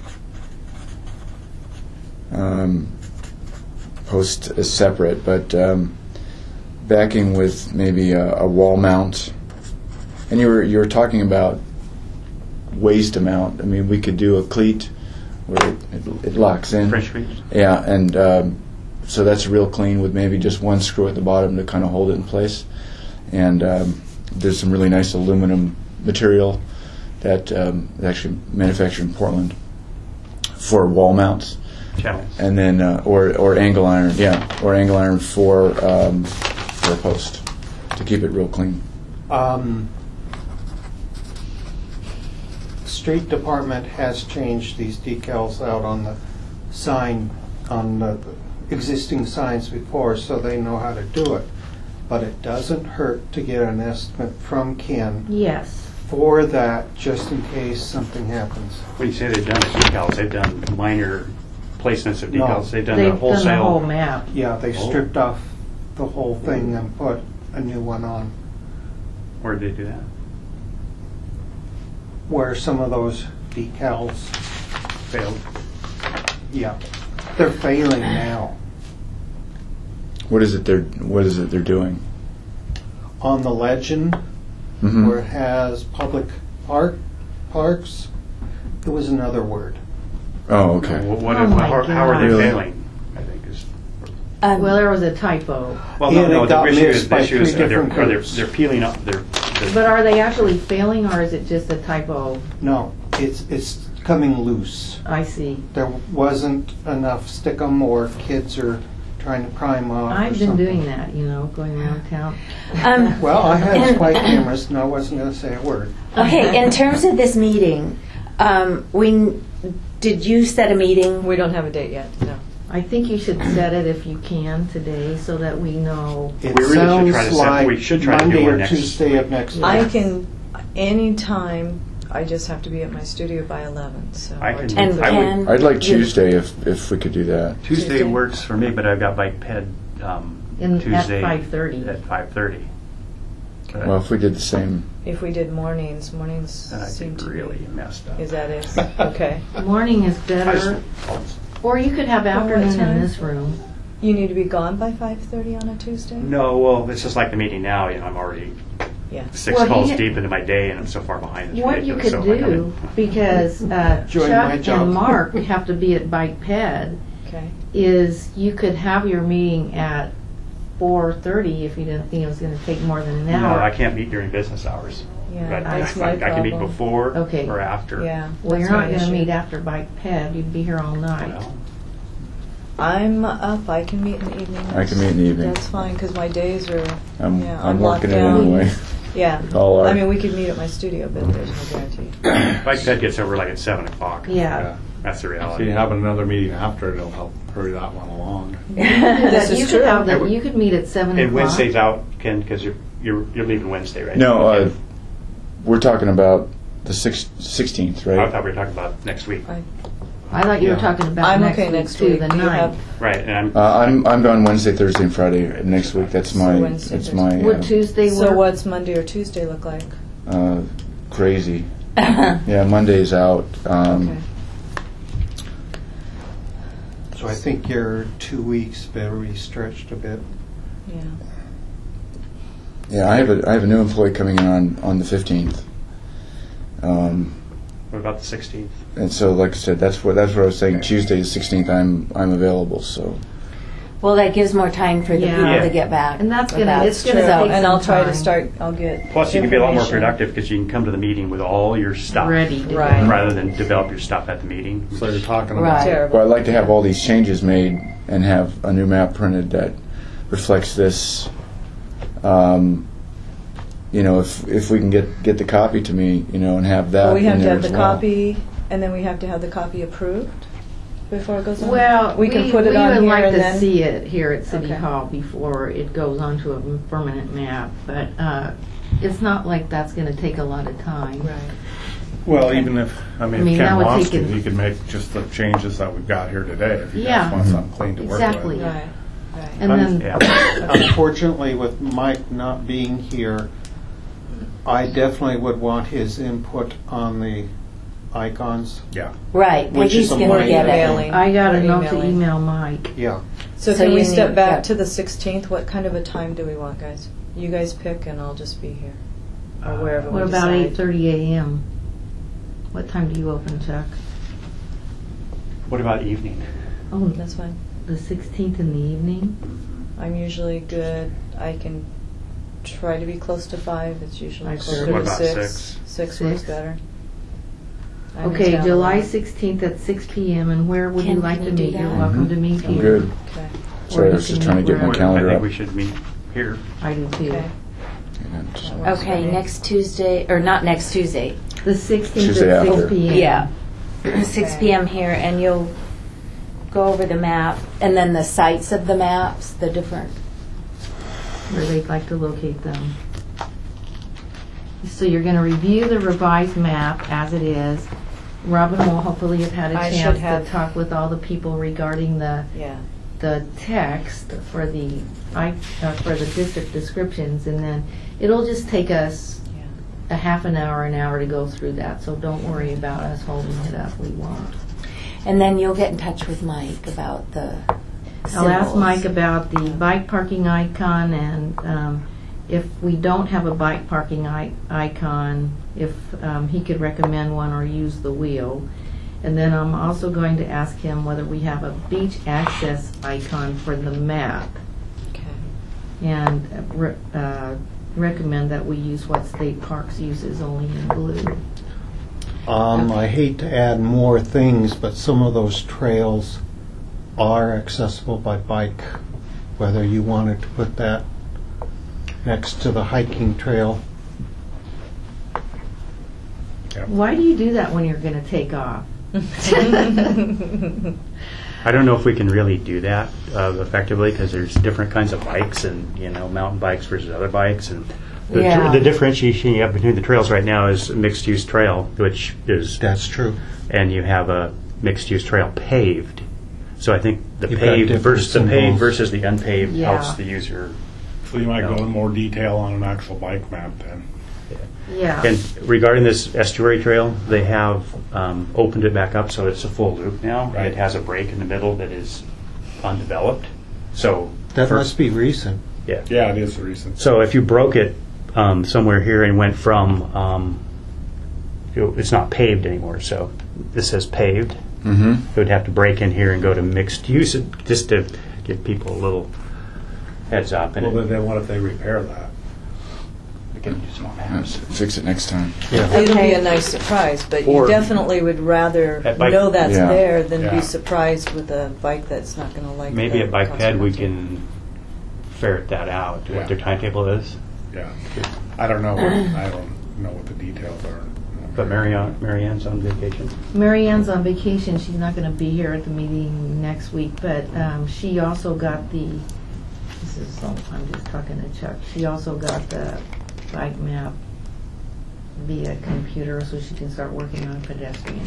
post as separate, but backing with maybe a wall mount. And you were talking about ways to mount. I mean, we could do a cleat where it locks in. French cleats? Yeah, and so that's real clean with maybe just one screw at the bottom to kind of hold it in place. And there's some really nice aluminum material that actually manufactured in Portland for wall mounts. Channels. And then or angle iron, or angle iron for a post to keep it real clean. Street department has changed these decals out on the sign, on the existing signs before, so they know how to do it. But it doesn't hurt to get an estimate from Ken Yes. for that, just in case something happens. When you say they've done decals, they've done minor placements of No. decals. They've done They've the wholesale. done the whole map. Yeah, they stripped off the whole thing and put a new one on, Where did they do that? where some of those decals, Failed. yeah, they're failing now. What is it they're doing? On the legend, Mhm. where it has public parks, it was another word. Oh, okay. Oh my How are they God. failing? I think is. Well, there was a typo. Well, Yeah, no. they got The issue missed is by 3 different they're groups. peeling up. They're But are they actually failing, or is it just a typo? No, it's coming loose. I see. There wasn't enough stickum, or kids are trying to prime off. I've or been something. doing that, going around town. Well, I had spy cameras, and I wasn't going to say a word. Okay, in terms of this meeting, did you set a meeting? We don't have a date yet, no. I think you should set it if you can today, so that we know. It We really should try to sounds set- like we should try to do Monday one or next Tuesday of week. next week. I can, anytime, I just have to be at my studio by 11, so. I or can- 10. And I would- Ken? I'd like you- Tuesday if we could do that. Tuesday Tuesday? works for me, but I've got bike ped Tuesday At 5:30. At 5:30. Well, if we did the same, If we did mornings then I'd seem be to really be. messed up. Is that it? Okay. Morning is I better, just- or you could have what afternoon in time? this room. You need to be gone by 5:30 on a Tuesday? No, well, it's just like the meeting now. I'm already Yeah. 6 Well, calls he- deep into my day, and I'm so far behind. It's What you ridiculous. could So if I come do, in- because Join my Chuck job. and Mark have to be at Bike Ped, Okay. is you could have your meeting at 4:30 if you didn't think it was going to take more than an No, hour. I can't meet during business hours. Yeah, But that's my I can meet problem. before Okay. or after. Yeah. Well, you're that's not my going to issue. meet after Bike Ped. You'd be here all night. Well, I'm up. I can meet in the evening. I can meet in the evening. That's fine because my days are. I'm yeah, I'm locked working it down. anyway. Yeah. All I are. mean, we could meet at my studio, but there's no guarantee. Bike Ped gets over like at 7 o'clock. Yeah. That's the If reality. you have another meeting after, it'll help hurry that one along. This you is could true. have the, you could meet at 7 And o'clock. Wednesday's out, Ken, because you're leaving Wednesday, right? No, Okay. we're talking about the 16th, I right? thought we were talking about next week. I thought you were Yeah. talking about I'm next okay week next too, week. the Do you 9th. have? Right, and I'm gone Wednesday, Thursday, and Friday next week. That's my. So Wednesday, It's Thursday. my. Would Tuesday So work? what's Monday or Tuesday look like? Crazy. Yeah, Monday's out. Okay. So I think your 2 weeks very stretched a bit. Yeah. Yeah, I have a new employee coming in on the 15th. what about the 16th? And so, like I said, that's what I was saying. Tuesday the 16th, I'm available. So Well, that gives more time for the Yeah. people Yeah. to get back. And that's with gonna- that. it's gonna So, take and some I'll try to time. start. I'll get. Plus, you can be a lot more information. productive because you can come to the meeting with all your stuff Ready to Right. go. rather than develop your stuff at the meeting. So you're talking Right. about Terrible. well, I'd like to have all these changes made and have a new map printed that reflects this. If we can get the copy to me, and have that. Well, we have in to there have the as well. copy, and then we have to have the copy approved before it goes on. Well, we can put it on would here like and to then. see it here at City Okay. Hall before it goes onto a permanent map, but it's not like that's going to take a lot of time. Right. Well, even if, I if mean, that Ken would wants take to, it- he could make just the changes that we've got here today, if he Yeah. just wants something clean to work Exactly. with. Right. Right. And then, Yeah. Unfortunately, with Mike not being here, I definitely would want his input on the icons. Yeah. Right, Which Peggy's is a going to minor get it. Emailing. I got a Or note to emailing. email Mike. Yeah. So, So can you we step need- back yeah. to the 16th? What kind of a time do we want, guys? You guys pick, and I'll just be here, or wherever What we about decide. 8:30 a.m.? What time do you open, Chuck? What about evening? Oh, That's fine. the 16th in the evening? I'm usually good. I can try to be close to 5. It's usually 5:30. closer What to about 6. 6 works 6? better. I'm in Okay, town July a lot. 16th at 6 p.m. And where would Ken, you like can to you do meet? You're that? welcome to meet I'm here. good. Okay. Sorry, I Or was you just can trying to get my meet calendar I think up. we should meet here. I do too. Okay. And, That works Okay, for me. next Tuesday, or not next Tuesday. The 16th Tuesday at 6 after. p.m. Yeah. 6 Okay. p.m. here, and you'll go over the map, and then the sites of the maps, the different. Where they'd like to locate them. So you're going to review the revised map as it is. Robin will hopefully have had a I should chance have. to talk with all the people regarding the Yeah. text for the district descriptions, and then it'll just take us Yeah. a half an hour to go through that. So don't worry about us holding it up. We won't. And then you'll get in touch with Mike about the I'll ask symbols. Mike about the bike parking icon, and if we don't have a bike parking icon, if he could recommend one or use the wheel. And then I'm also going to ask him whether we have a beach access icon for the map, Okay. and recommend that we use what State Parks uses, only in blue. I hate to add more things, but some of those trails are accessible by bike. Whether you wanted to put that next to the hiking trail. Why do you do that when you're going to take off? I don't know if we can really do that effectively because there's different kinds of bikes and, mountain bikes versus other bikes. And Yeah. the differentiation you have between the trails right now is a mixed-use trail, which is, That's true. and you have a mixed-use trail paved. So I think the You've got paved different versus the paved symbols. versus the unpaved Yeah. helps the user. So you might No. go in more detail on an actual bike map then. Yeah. And regarding this estuary trail, they have opened it back up so it's a full loop now. Right. It has a break in the middle that is undeveloped. So That for- must be recent. yeah. Yeah, it is recent. So if you broke it somewhere here and went from, it's not paved anymore. So this says paved. Mm-hmm. It would have to break in here and go to mixed use just to give people a little heads up. And Well, but then what if they repair that? we can do some more maps. Fix it next time. It'll be Okay. a nice surprise, but Or- you definitely would rather At bike- know that's Yeah. there than Yeah. be surprised with a bike that's not going to like Maybe the at Bike cost Ped we of it. can ferret that out, Yeah. what their timetable is. Yeah. I don't know what the details are. But Marianne's on vacation. Marianne's on vacation. She's not going to be here at the meeting next week, but she also got I'm just talking to Chuck. She also got the bike map via computer so she can start working on a pedestrian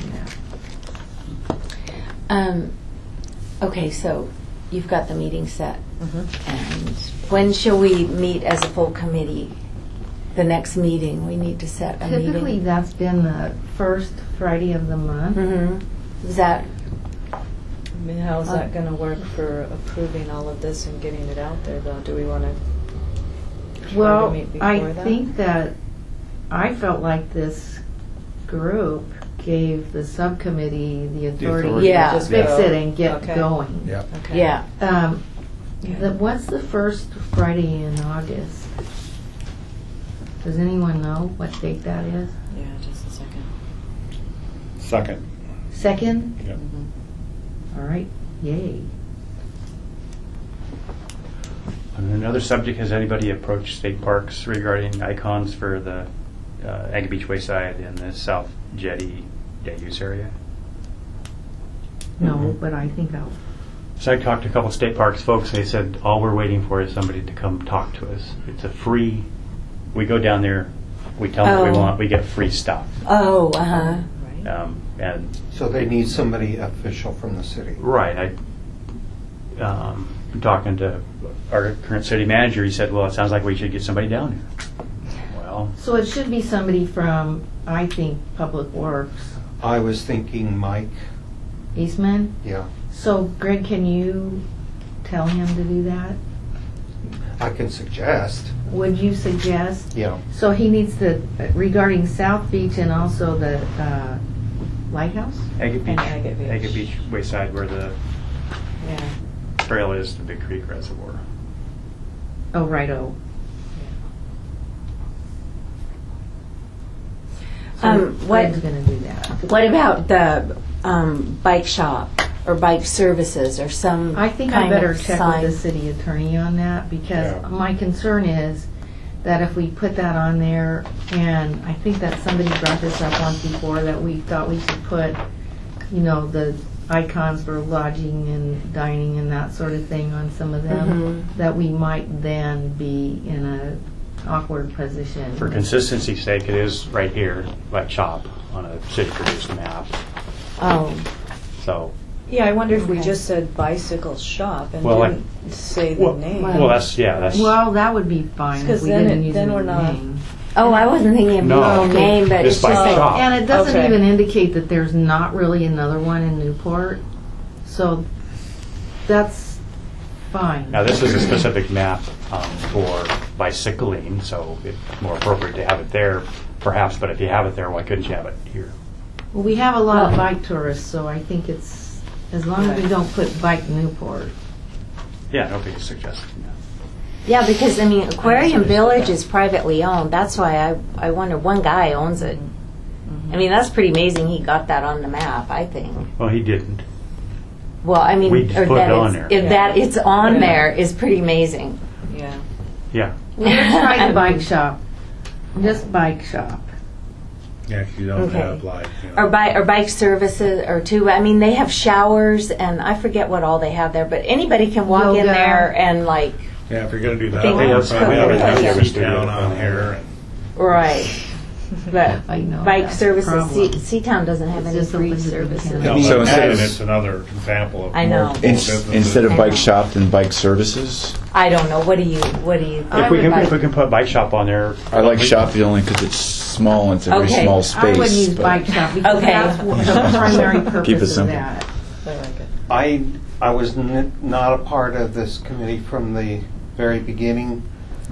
map. Okay, so you've got the meeting set. Mhm. And when shall we meet as a full committee? The next meeting, we need to set a meeting. Typically, that's been the first Friday of the month. Mm-hmm. Is that, I mean, how's that going to work for approving all of this and getting it out there, though? Do we want to try Well, to meet before I that? think that I felt like this group gave the subcommittee the authority authority. to Yeah. just Yeah. fix it and get Okay. going. Yep. Okay. yeah. What's the first Friday in August? Does anyone know what date that is? Yeah, just a second. Second. Second? Yep. All right, yay. On another subject, has anybody approached state parks regarding icons for the Aggie Beach Wayside and the South Jetty day use area? No, but I think I'll. So I talked to a couple of state parks folks. They said all we're waiting for is somebody to come talk to us. It's a free. We go down there, we tell them what we Oh. want, we get free stuff. Oh, uh-huh. Right. And So they need somebody official from the city. right, I'm talking to our current city manager. He said, "Well, it sounds like we should get somebody down here." Well, So it should be somebody from, I think, Public Works, I was thinking Mike, Eastman. yeah. So Greg, can you tell him to do that? I can suggest, Would you suggest? yeah. So he needs to, regarding South Beach and also the lighthouse? Agate Beach, And Agate Beach. Agate Beach Wayside, where the Yeah. trail is, the Big Creek Reservoir. Oh, right-o. So What Greg's going to do that. What about the bike shop or bike services or some I think I kind better of check sign? with the city attorney on that because Yeah. my concern is that if we put that on there, and I think that somebody brought this up once before, that we thought we should put, the icons for lodging and dining and that sort of thing on some of them, that we might then be in a awkward position. For consistency's sake, it is right here, like shop, on a city-produced map. Oh, So, Yeah, I wonder if we Okay. just said bicycle shop and Well, like- didn't say the name. well, that's Well, that would be fine if 'Cause we then didn't it- use then the we're not- name. oh, I wasn't thinking of No. the name, but Just it's bike just like, shop. And it doesn't Okay. even indicate that there's not really another one in Newport, so that's fine. now this is a specific map for bicycling, so it's more appropriate to have it there, perhaps, but if you have it there, why couldn't you have it here? Well, we have a lot of Well- bike tourists, so I think it's, as long as we don't put bike Newport. Yeah, no big suggestion. yeah, because I mean, Aquarium Village is privately owned. That's why I wonder, one guy owns it. I mean, that's pretty amazing he got that on the map, I think. Well, he didn't. Well, I mean, We just or put that it on it's- there. if that it's on Yeah. there is pretty amazing. Yeah. Yeah. Well, let's try the bike shop, just bike shop. Yeah, 'cause you don't Okay. have like, Or bike services or two. I mean, they have showers and I forget what all they have there, but anybody can walk in Yoga. there and like, yeah, if you're gonna do that, Think we'll that's probably cool. have Yeah. a town on here. right. But I know. bike that's services, the problem. Seatown doesn't have It's any just free something that we services. can't- No, So but instead again, of- it's another example of I know. multiple businesses. Instead of I bike know. shop, then bike services. I don't know. What do you If we would can, like- if we can put bike shop on there. I like shop only because it's small and it's a very Okay. small I space. would use but- bike shop because Okay. that's the primary Keep it purpose of simple. that. I like it. I was not a part of this committee from the very beginning,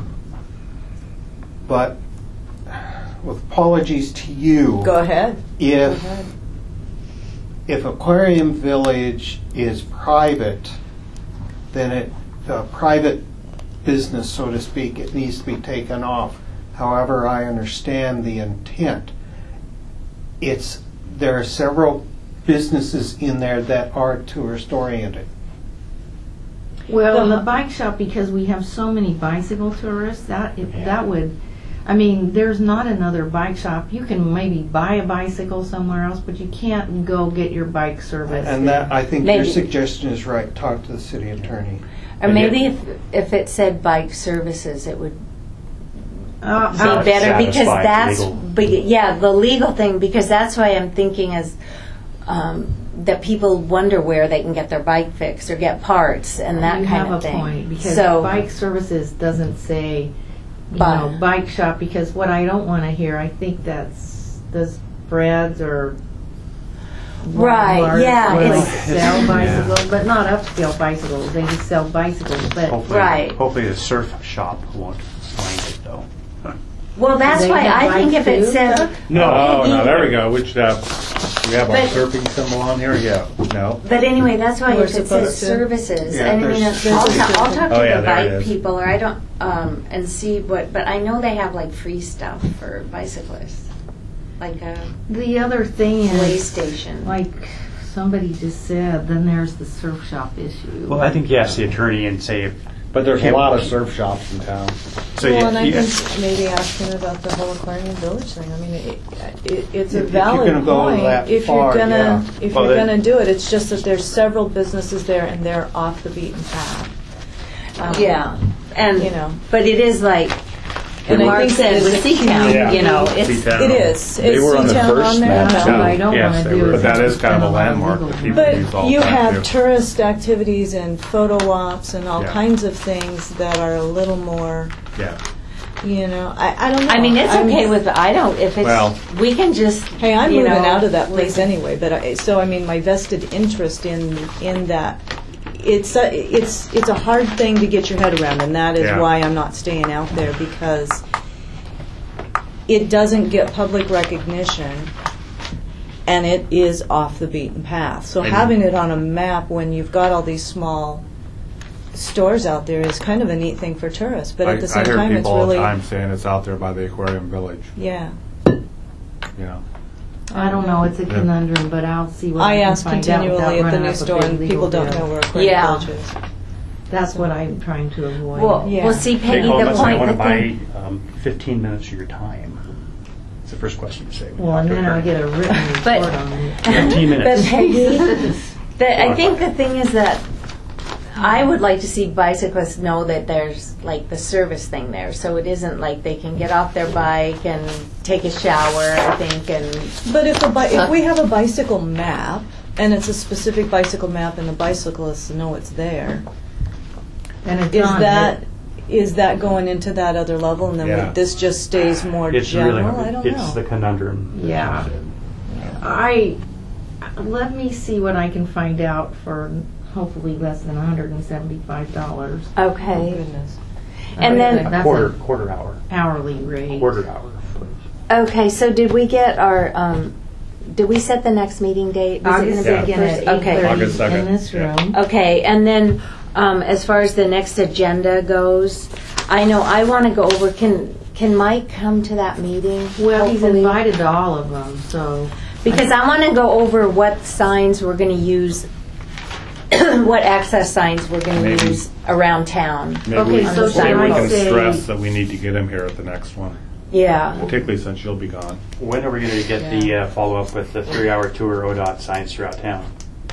but with apologies to you, Go ahead. Go if ahead. if Aquarium Village is private, then the private business, so to speak, it needs to be taken off However, I understand the intent. There are several businesses in there that are tourist oriented. Well, the bike shop, because we have so many bicycle tourists, that would, I mean, there's not another bike shop. You can maybe buy a bicycle somewhere else, but you can't go get your bike serviced. And that, I think your Maybe. suggestion is right. Talk to the city attorney. Or maybe if it said bike services, it would be Uh, better because satisfy that's legal. the legal thing, because that's why I'm thinking is that people wonder where they can get their bike fixed or get parts and that you kind have of thing. a point, because so bike services doesn't say, But- bike shop, because what I don't want to hear, I think that's the Brad's or Right, Walmart's yeah, where they it's- sell bicycles, but not upscale bicycles. They just sell bicycles, but Hopefully, Right. hopefully the surf shop won't find it though. well, that's They why have I think bikes if it too? said No, no, there we go. We should have, we have our But- surfing symbol on here, yeah, no. But anyway, that's why We're if it supposed says to. services, Yeah, and I mean, there's- I'll talk to Oh, yeah, the there it bike is. people, or I don't, and see what. But I know they have like free stuff for bicyclists, like a the other thing way is, station. like somebody just said, then there's the surf shop issue. Well, I think you ask the attorney and say, But there's a lot of surf shops in town. so Well, and I you, think maybe asking about the whole Aquarium Village thing. I mean, it's a If you're valid gonna go point. that If far, you're gonna yeah. if Well, you're then- gonna do it, it's just that there's several businesses there and they're off the beaten path. Yeah, and You know. but it is like And I Mark think said that with it's a Seatown, Yeah. you know, it's Seatown. It is. They Is were on the Seatown first on there? map, That's too. what I don't Yes, want to they do. were. is But that is kind of a spend lot landmark legal that people fees. use all But the you time, have too. tourist activities and photo ops and all Yeah. kinds of things that are a little more, Yeah. you know, I don't know. I mean, it's I'm- okay with I don't if it's Well- we can just Hey, I'm you moving know, out of that place we- anyway, but so I mean, my vested interest in that, it's a hard thing to get your head around, and that is Yeah. why I'm not staying out there, because it doesn't get public recognition, and it is off the beaten path. So And- having it on a map when you've got all these small stores out there is kind of a neat thing for tourists, but at the same I hear time, it's people all the really, time saying it's out there by the Aquarium Village, yeah. you know. I don't know, it's a Yeah. conundrum, but I'll see what I I can ask find out continually without at the running new up a store, big and legal people don't bill. know where Aquarium Yeah. Village is. That's what I'm trying to avoid. Well, Yeah. well, see, they Peggy, call the them and say, I point want to that buy they- 15 minutes of your time. It's the first question you say. when you Well, and talk to then an I'll attorney. get a written But- report on it. 15 But minutes. Peggy, I think the thing is that I would like to see bicyclists know that there's like the service thing there, so it isn't like they can get off their bike and take a shower, I think, and But if we have a bicycle map, and it's a specific bicycle map, and the bicyclists know it's there, And it's is on that going into that other level, and then Yeah. this just stays more It's general? really, I don't it's know. the conundrum. that Yeah. you said. Let me see what I can find out for hopefully less than $175. okay. Goodness. And then- That's Quarter hour. hourly rate. Quarter hour, please. Okay, so did we get our? Did we set the next meeting date? Was it August gonna be 2nd at first? Okay. 8:30 August 2nd, in this yeah. room. Okay, and then as far as the next agenda goes, I know I want to go over. Can Mike come to that meeting? Well, he's hopefully? invited to all of them, so. Because I want to go over what signs we're going to use, what access signs we're going to Maybe. use around town. Maybe Okay, we, so maybe should we I can say- stress that we need to get him here at the next one, Yeah. particularly since you'll be gone. When are we going to get the follow-up with the 3-hour tour ODOT signs throughout town?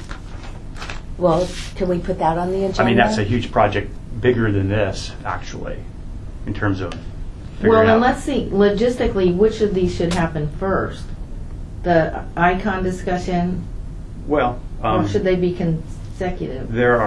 Well, can we put that on the agenda? I mean, that's a huge project, bigger than this, actually, in terms of figuring Well, out. and let's see, logistically, which of these should happen first? The icon discussion, Well, or should they be consecutive? there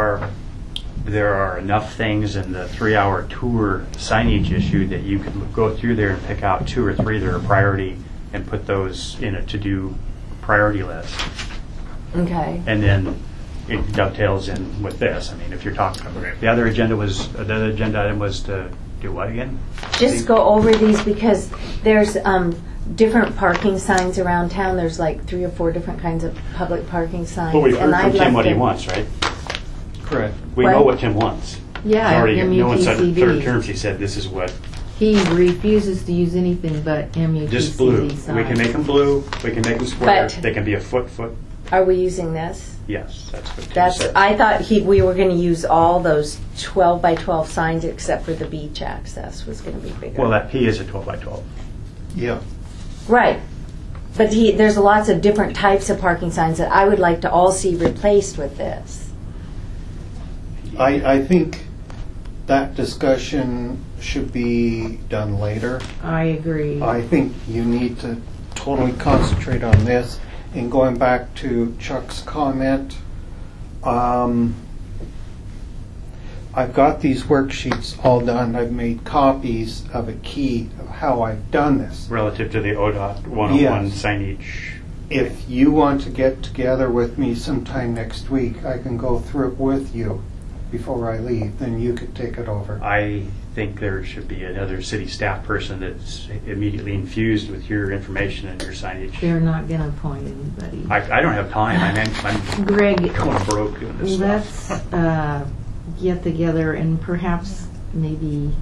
are enough things in the 3-hour tour signage issue that you could go through there and pick out 2 or 3 that are priority and put those in a to-do priority list. Okay. And then it dovetails in with this. I mean, if you're talking, the other agenda item was to do what again? Just go over these because there's different parking signs around town. There's like 3 or 4 different kinds of public parking signs. Well, we've heard and from I'd Tim like what he to- wants, right? Correct. We What? know what Tim wants. Yeah, He's already, no one said MUTCD. third terms, he said this is what he refuses to use anything but MUTCD Just blue. signs. We can make them blue, we can make them square, But- they can be a foot, Are we using this? yes, that's what Tim That's. said. I thought we were going to use all those 12 by 12 signs except for the beach access was going to be bigger. Well, that P is a 12 by 12. Yeah. Right. But there's lots of different types of parking signs that I would like to all see replaced with this. I think that discussion should be done later. I agree. I think you need to totally concentrate on this. And going back to Chuck's comment, I've got these worksheets all done. I've made copies of a key of how I've done this. Relative to the ODOT 101 Yes. signage. If you want to get together with me sometime next week, I can go through it with you before I leave. Then you could take it over. I think there should be another city staff person that's immediately infused with your information and your signage. They're not going to appoint anybody. I don't have time. I'm Greg, going broke doing this stuff. let's get together and perhaps maybe,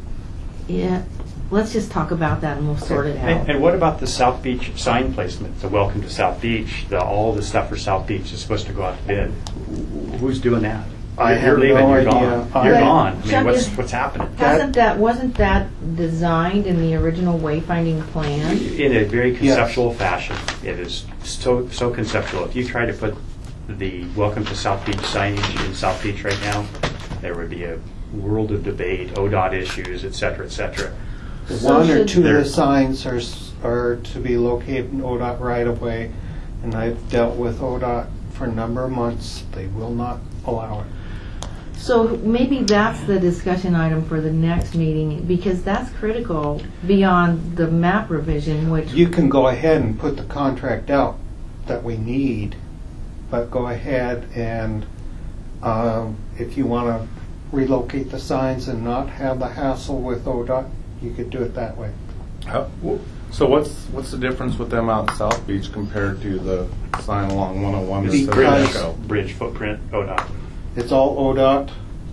let's just talk about that and we'll sort it out. And what about the South Beach sign placement, the welcome to South Beach, all the stuff for South Beach is supposed to go out to bid? Who's doing that? I You're have leaving, no you're idea. gone. You're But gone. I mean, Chuck, what's happening? Wasn't that designed in the original wayfinding plan? In a very conceptual fashion. It is so conceptual. If you try to put the welcome to South Beach signage in South Beach right now, there would be a world of debate, ODOT issues, et cetera, et cetera. So One or should two of there- the signs are to be located in ODOT right of way, and I've dealt with ODOT for a number of months. They will not allow it. So maybe that's the discussion item for the next meeting, because that's critical beyond the map revision, which, You can go ahead and put the contract out that we need, but go ahead and if you want to relocate the signs and not have the hassle with ODOT, you could do it that way. So what's the difference with them out in South Beach compared to the sign along 101 that says Because- Echo? Bridge footprint, ODOT. It's all ODOT.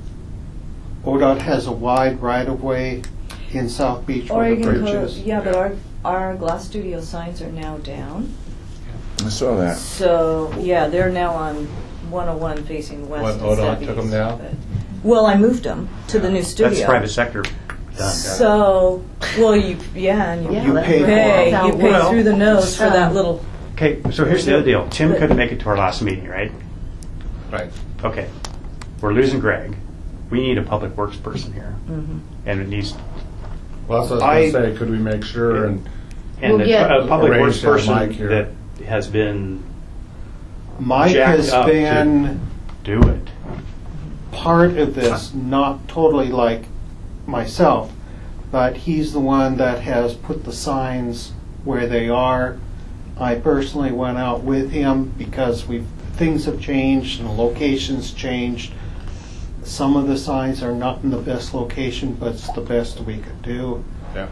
ODOT has a wide right-of-way in South Beach where the bridge is. Yeah, but our Glass Studio signs are now down. I saw that. So, yeah, they're now on 101 facing west. What, instead ODOT of took 'em east, down? but- Well, I moved them to the new studio. That's private sector done. So, well, and you yeah, You that's pay for it. pay, how you it pay works. through the nose for that little. Okay, so here's the other deal. Tim couldn't make it to our last meeting, right? Right. Okay, we're losing Greg. We need a public works person here, and it needs Well, that's what I was going to say. Could we make sure and and We'll get- a public Arrange works to have person Mike here. that has been Mike jacked has up to been do it. part of this, not totally like myself, but he's the one that has put the signs where they are. I personally went out with him because things have changed and locations changed. Some of the signs are not in the best location, but it's the best we could do. yeah?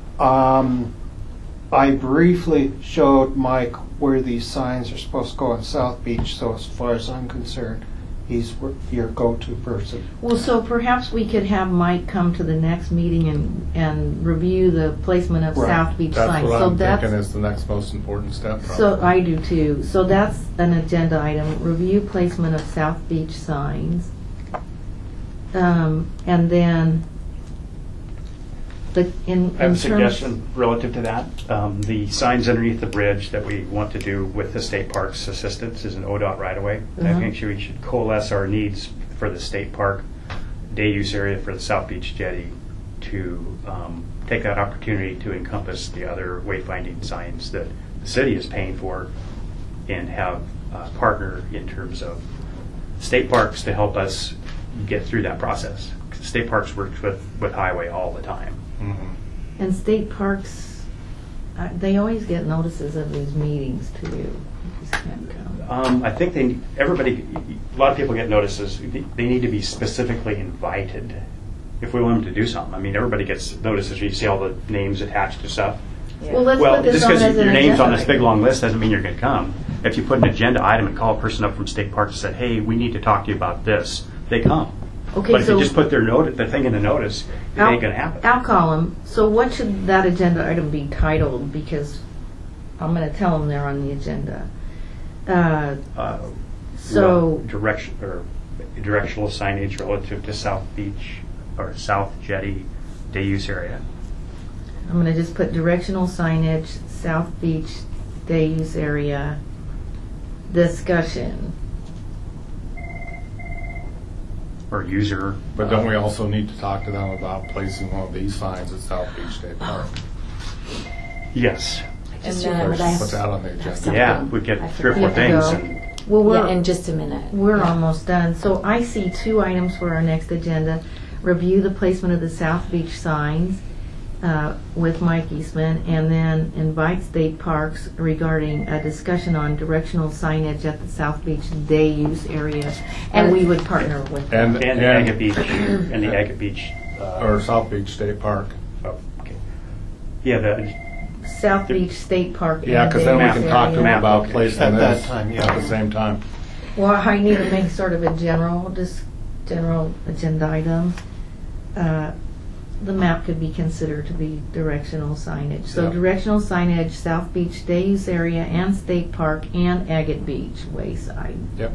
I briefly showed Mike where these signs are supposed to go in South Beach, so as far as I'm concerned, he's your go-to person. Well, so perhaps we could have Mike come to the next meeting and review the placement of Right. South Beach That's signs. what So I'm that's thinking is the next most important step. So probably. I do too. So that's an agenda item, review placement of South Beach signs. And then in I have a terms. suggestion relative to that. The signs underneath the bridge that we want to do with the state park's assistance is an ODOT right-of-way. I Mhm. think we should coalesce our needs for the state park day use area for the South Beach jetty to take that opportunity to encompass the other wayfinding signs that the city is paying for and have a partner in terms of state parks to help us get through that process. State parks works with highway all the time. Mhm. And state parks, they always get notices of these meetings too. You just can't come. I think a lot of people get notices. They need to be specifically invited if we want them to do something. I mean, everybody gets notices. You see all the names attached to stuff. Well, let's Well, put this just on because as an your name's on agenda this big item. long list doesn't mean you're going to come. If you put an agenda item and call a person up from state park and said, "Hey, we need to talk to you about this," they come. Okay, But if so you just put their thing in the notice, it ain't gonna happen. I'll call them. So what should that agenda item be titled? Because I'm going to tell them they're on the agenda. So Directional signage relative to South Beach or South Jetty day use area. I'm going to just put directional signage, South Beach day use area, discussion. Or user. But don't we also need to talk to them about placing one of these signs at South Beach State Park? Yes. And First, then put that on the agenda. something. Yeah, we get I 3 or 4 forgot. things. Yeah. And Well, Yeah, in just a minute. We're Yeah. almost done. So I see 2 items for our next agenda. Review the placement of the South Beach signs with Mike Eastman, and then invite state parks regarding a discussion on directional signage at the South Beach day use area. And we would partner with them. And the Agate Beach. And the Agate Beach. or South Beach State Park. Oh, okay. Yeah, the South Beach State Park. Yeah, and because day then we use can talk to them area. about placing At that this time, yeah. at the same time. Well, I need to make sort of a general agenda item. The map could be considered to be directional signage. So Yeah. directional signage, South Beach day use area and State Park and Agate Beach Wayside. Yep.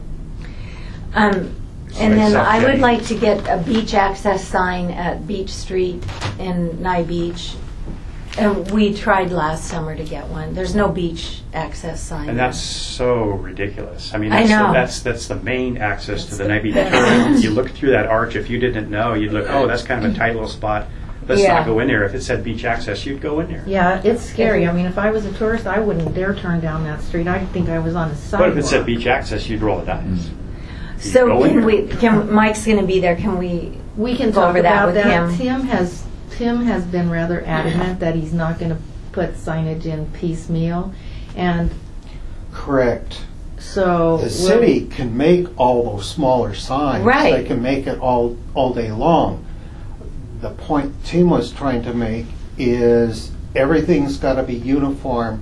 And Like then South I would Jetty. like to get a beach access sign at Beach Street in Nye Beach. And we tried last summer to get one. There's no beach access sign. And that's so ridiculous. I mean, I know. that's the main access to That's the the Nye Beach best. Tourism. You look through that arch, if you didn't know, you'd look, oh, that's kind of a tight little spot. Let's Yeah. not go in there. If it said beach access, you'd go in there. Yeah, it's scary. I mean, if I was a tourist, I wouldn't dare turn down that street. I'd think I was on a sidewalk. But if it said beach access, you'd roll the dice. So Go in can there. Mike's going to be there. Can we? We can go talk over that about with that. him. Tim has been rather adamant that he's not going to put signage in piecemeal, and Correct. so The city can make all those smaller signs. Right. They can make it all day long. The point Tim was trying to make is everything's got to be uniform,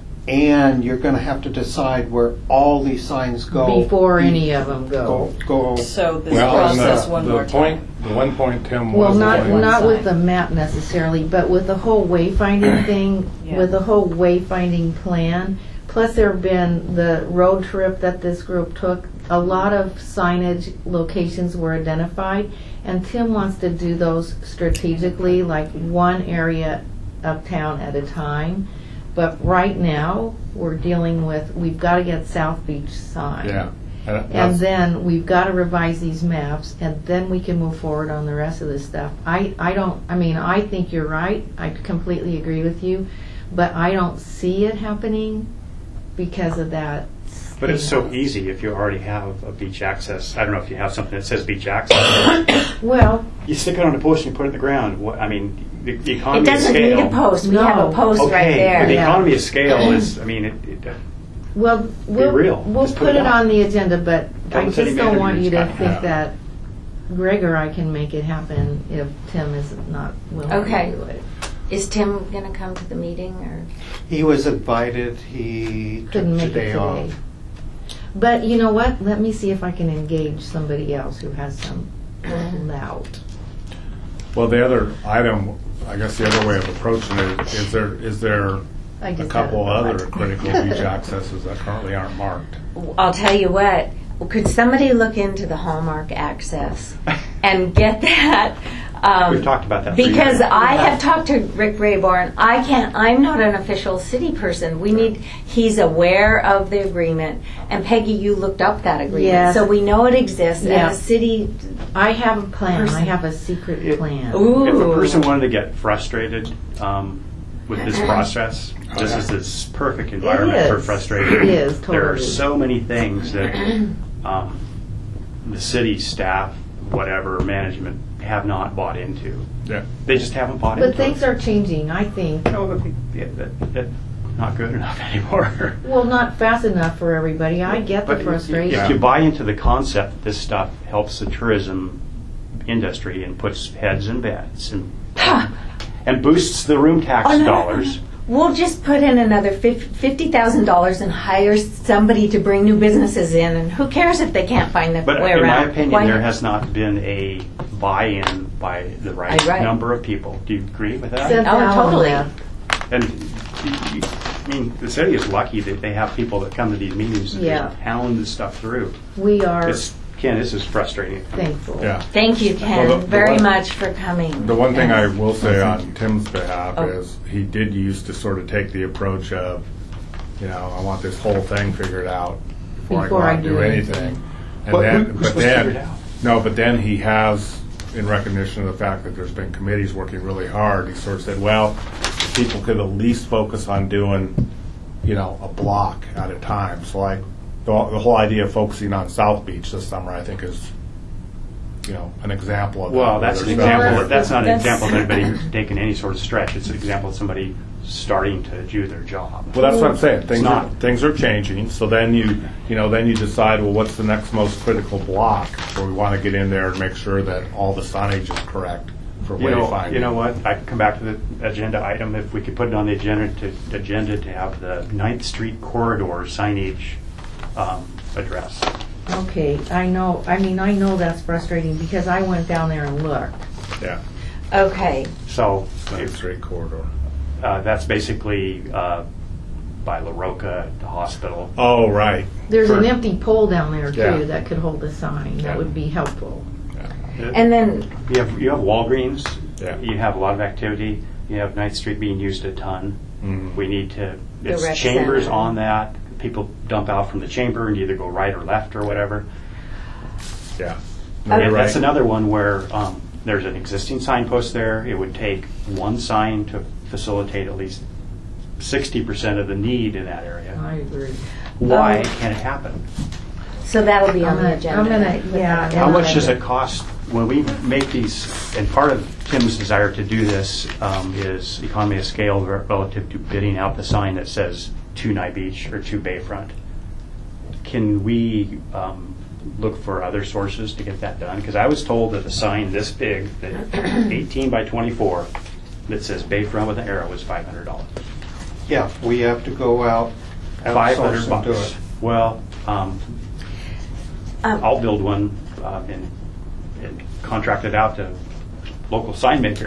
and you're going to have to decide where all these signs go. before any of them go. Go. So this Well, and process one more time. the one point Tim Well, was not avoiding- not with sign. the map necessarily, but with the whole wayfinding thing, Yeah. with the whole wayfinding plan. Plus, there have been the road trip that this group took. A lot of signage locations were identified, and Tim wants to do those strategically, like one area of town at a time. But right now, we're dealing with, we've got to get South Beach signed. Yeah. And And that's- then we've got to revise these maps, and then we can move forward on the rest of this stuff. I think you're right. I completely agree with you, but I don't see it happening because of that. But it's so easy if you already have a beach access. I don't know if you have something that says beach access. Well, You stick it on a post and you put it in the ground. I mean, the It economy of doesn't scale. need a post. We have No. a post Okay, right but there. the Yeah. economy of scale is, I mean, we'll real. we'll Just put put it it out. on the agenda, but Tell I the city just don't want manager you to it's gotta think happen. that Greg or I can make it happen if Tim is not willing Okay. to do it. Is Tim going to come to the meeting or? He was invited. He took Couldn't make it today today. off. But you know what? Let me see if I can engage somebody else who has some clout. Well, the other item, I guess the other way of approaching it is there I a just couple had a other thought. critical beach accesses that currently aren't marked. I'll tell you what. Could somebody look into the Hallmark access and get that? We've talked about that for Because years. I have talked to Rick Rayborn. I'm not an official city person. He's aware of the agreement. And Peggy, you looked up that agreement. Yes. So we know it exists. Yeah. And the city, I have a plan. I Person. have a secret It- plan. Ooh. If a person wanted to get frustrated with this process, this is this perfect environment for is. frustration. It is, There are totally. so many things that the city staff, whatever, management, have not bought into. Yeah. They just haven't bought into But things it. are changing, I think. No, but that's not good enough anymore. Well, not fast enough for everybody. I get the But frustration. if you buy into the concept that this stuff helps the tourism industry and puts heads in beds and boosts the room tax Oh, no, no, dollars, We'll just put in another $50,000 and hire somebody to bring new businesses in, and who cares if they can't find their But way in around? my opinion, Why there not? has not been a buy-in by the right Right. number of people. Do you agree with that? Seth Oh, Allen totally. left. And I mean, the city is lucky that they have people that come to these meetings and Yeah. just pound this stuff through. We are Ken, this is frustrating. thankful. Yeah. Thank you, Ken, Well, the very one- much for coming. The one thing I And- will say on Tim's behalf Oh. is he did used to sort of take the approach of, I want this whole thing figured out before I go Before out I and do do anything. anything. And Well, then, we're but supposed to figure it then, out. no, but then he has, in recognition of the fact that there's been committees working really hard, he sort of said, well, people could at least focus on doing, a block at a time. So like the whole idea of focusing on South Beach this summer, I think is, an example of that. Well, that's an There's example. not- That's not an That's- example of anybody taking any sort of stretch. It's an example of somebody starting to do their job. Well, that's what I'm saying. Things are, not. things are changing. So then you decide, well, what's the next most critical block where we want to get in there and make sure that all the signage is correct for wayfinding. You know what? I can come back to the agenda item. If we could put it on the agenda to have the 9th Street corridor signage addressed. Okay, I know that's frustrating because I went down there and looked. Yeah, Okay, So Ninth Street corridor. that's basically by La Roca, the hospital. Oh, right. There's an For- empty pole down there too Yeah. that could hold a sign. Yeah. That would be helpful. and then, You have Walgreens. Yeah. You have a lot of activity. You have 9th Street being used a ton. Mhm. We need to. The It's rec chambers center. on that. People dump out from the chamber and either go right or left or whatever. Yeah. No, Okay. you're That's right. another one where there's an existing signpost there. It would take one sign to facilitate at least 60% of the need in that area. I agree. Why can't it happen? so that'll be on the I'm agenda. gonna- yeah, How Yeah. much does it cost when we make these? And part of Tim's desire to do this is economy of scale relative to bidding out the sign that says to Nye Beach or to Bayfront. Can we look for other sources to get that done? Because I was told that a sign this big, that 18 by 24, that says Bayfront with an arrow was $500. Yeah, we have to go out, outsource and do $500. it. Well, I'll build one and contract it out to local sign maker.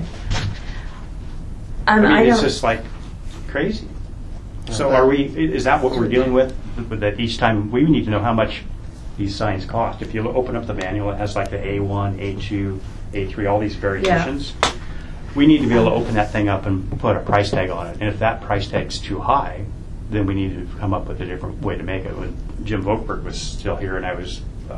I mean, I it's don't, just like crazy. So is that what we're dealing with? That each time, we need to know how much these signs cost. If you open up the manual, it has like the A1, A2, A3, all these variations. We need to be able to open that thing up and put a price tag on it. And if that price tag's too high, then we need to come up with a different way to make it. When Jim Vogtberg was still here and I was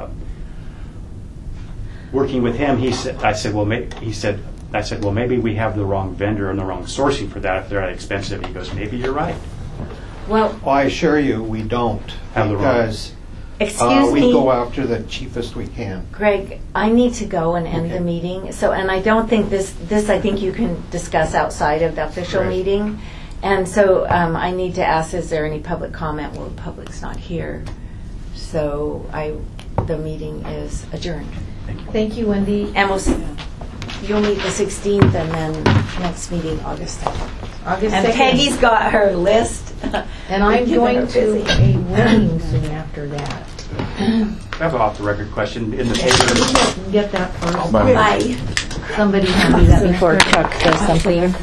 working with him, I said, well, maybe we have the wrong vendor and the wrong sourcing for that if they're that expensive. He goes, maybe you're right. well, Well, I assure you, we don't, Have the wrong- because excuse we go me, after the cheapest we can. Greg, I need to go and end Okay. the meeting. So, and I don't think this I think you can discuss outside of the official Right. meeting. And so I need to ask, is there any public comment? Well, the public's not here. So the meeting is adjourned. Thank you, Wendy. And you'll meet the 16th and then next meeting, August 2nd. August And 2nd. Peggy's got her list. And I'm Keeping going her to busy. a wedding soon after that. I have an off-the-record question. In the paper, Get that first. Bye. Bye. Somebody hand me that. Before Chuck does something.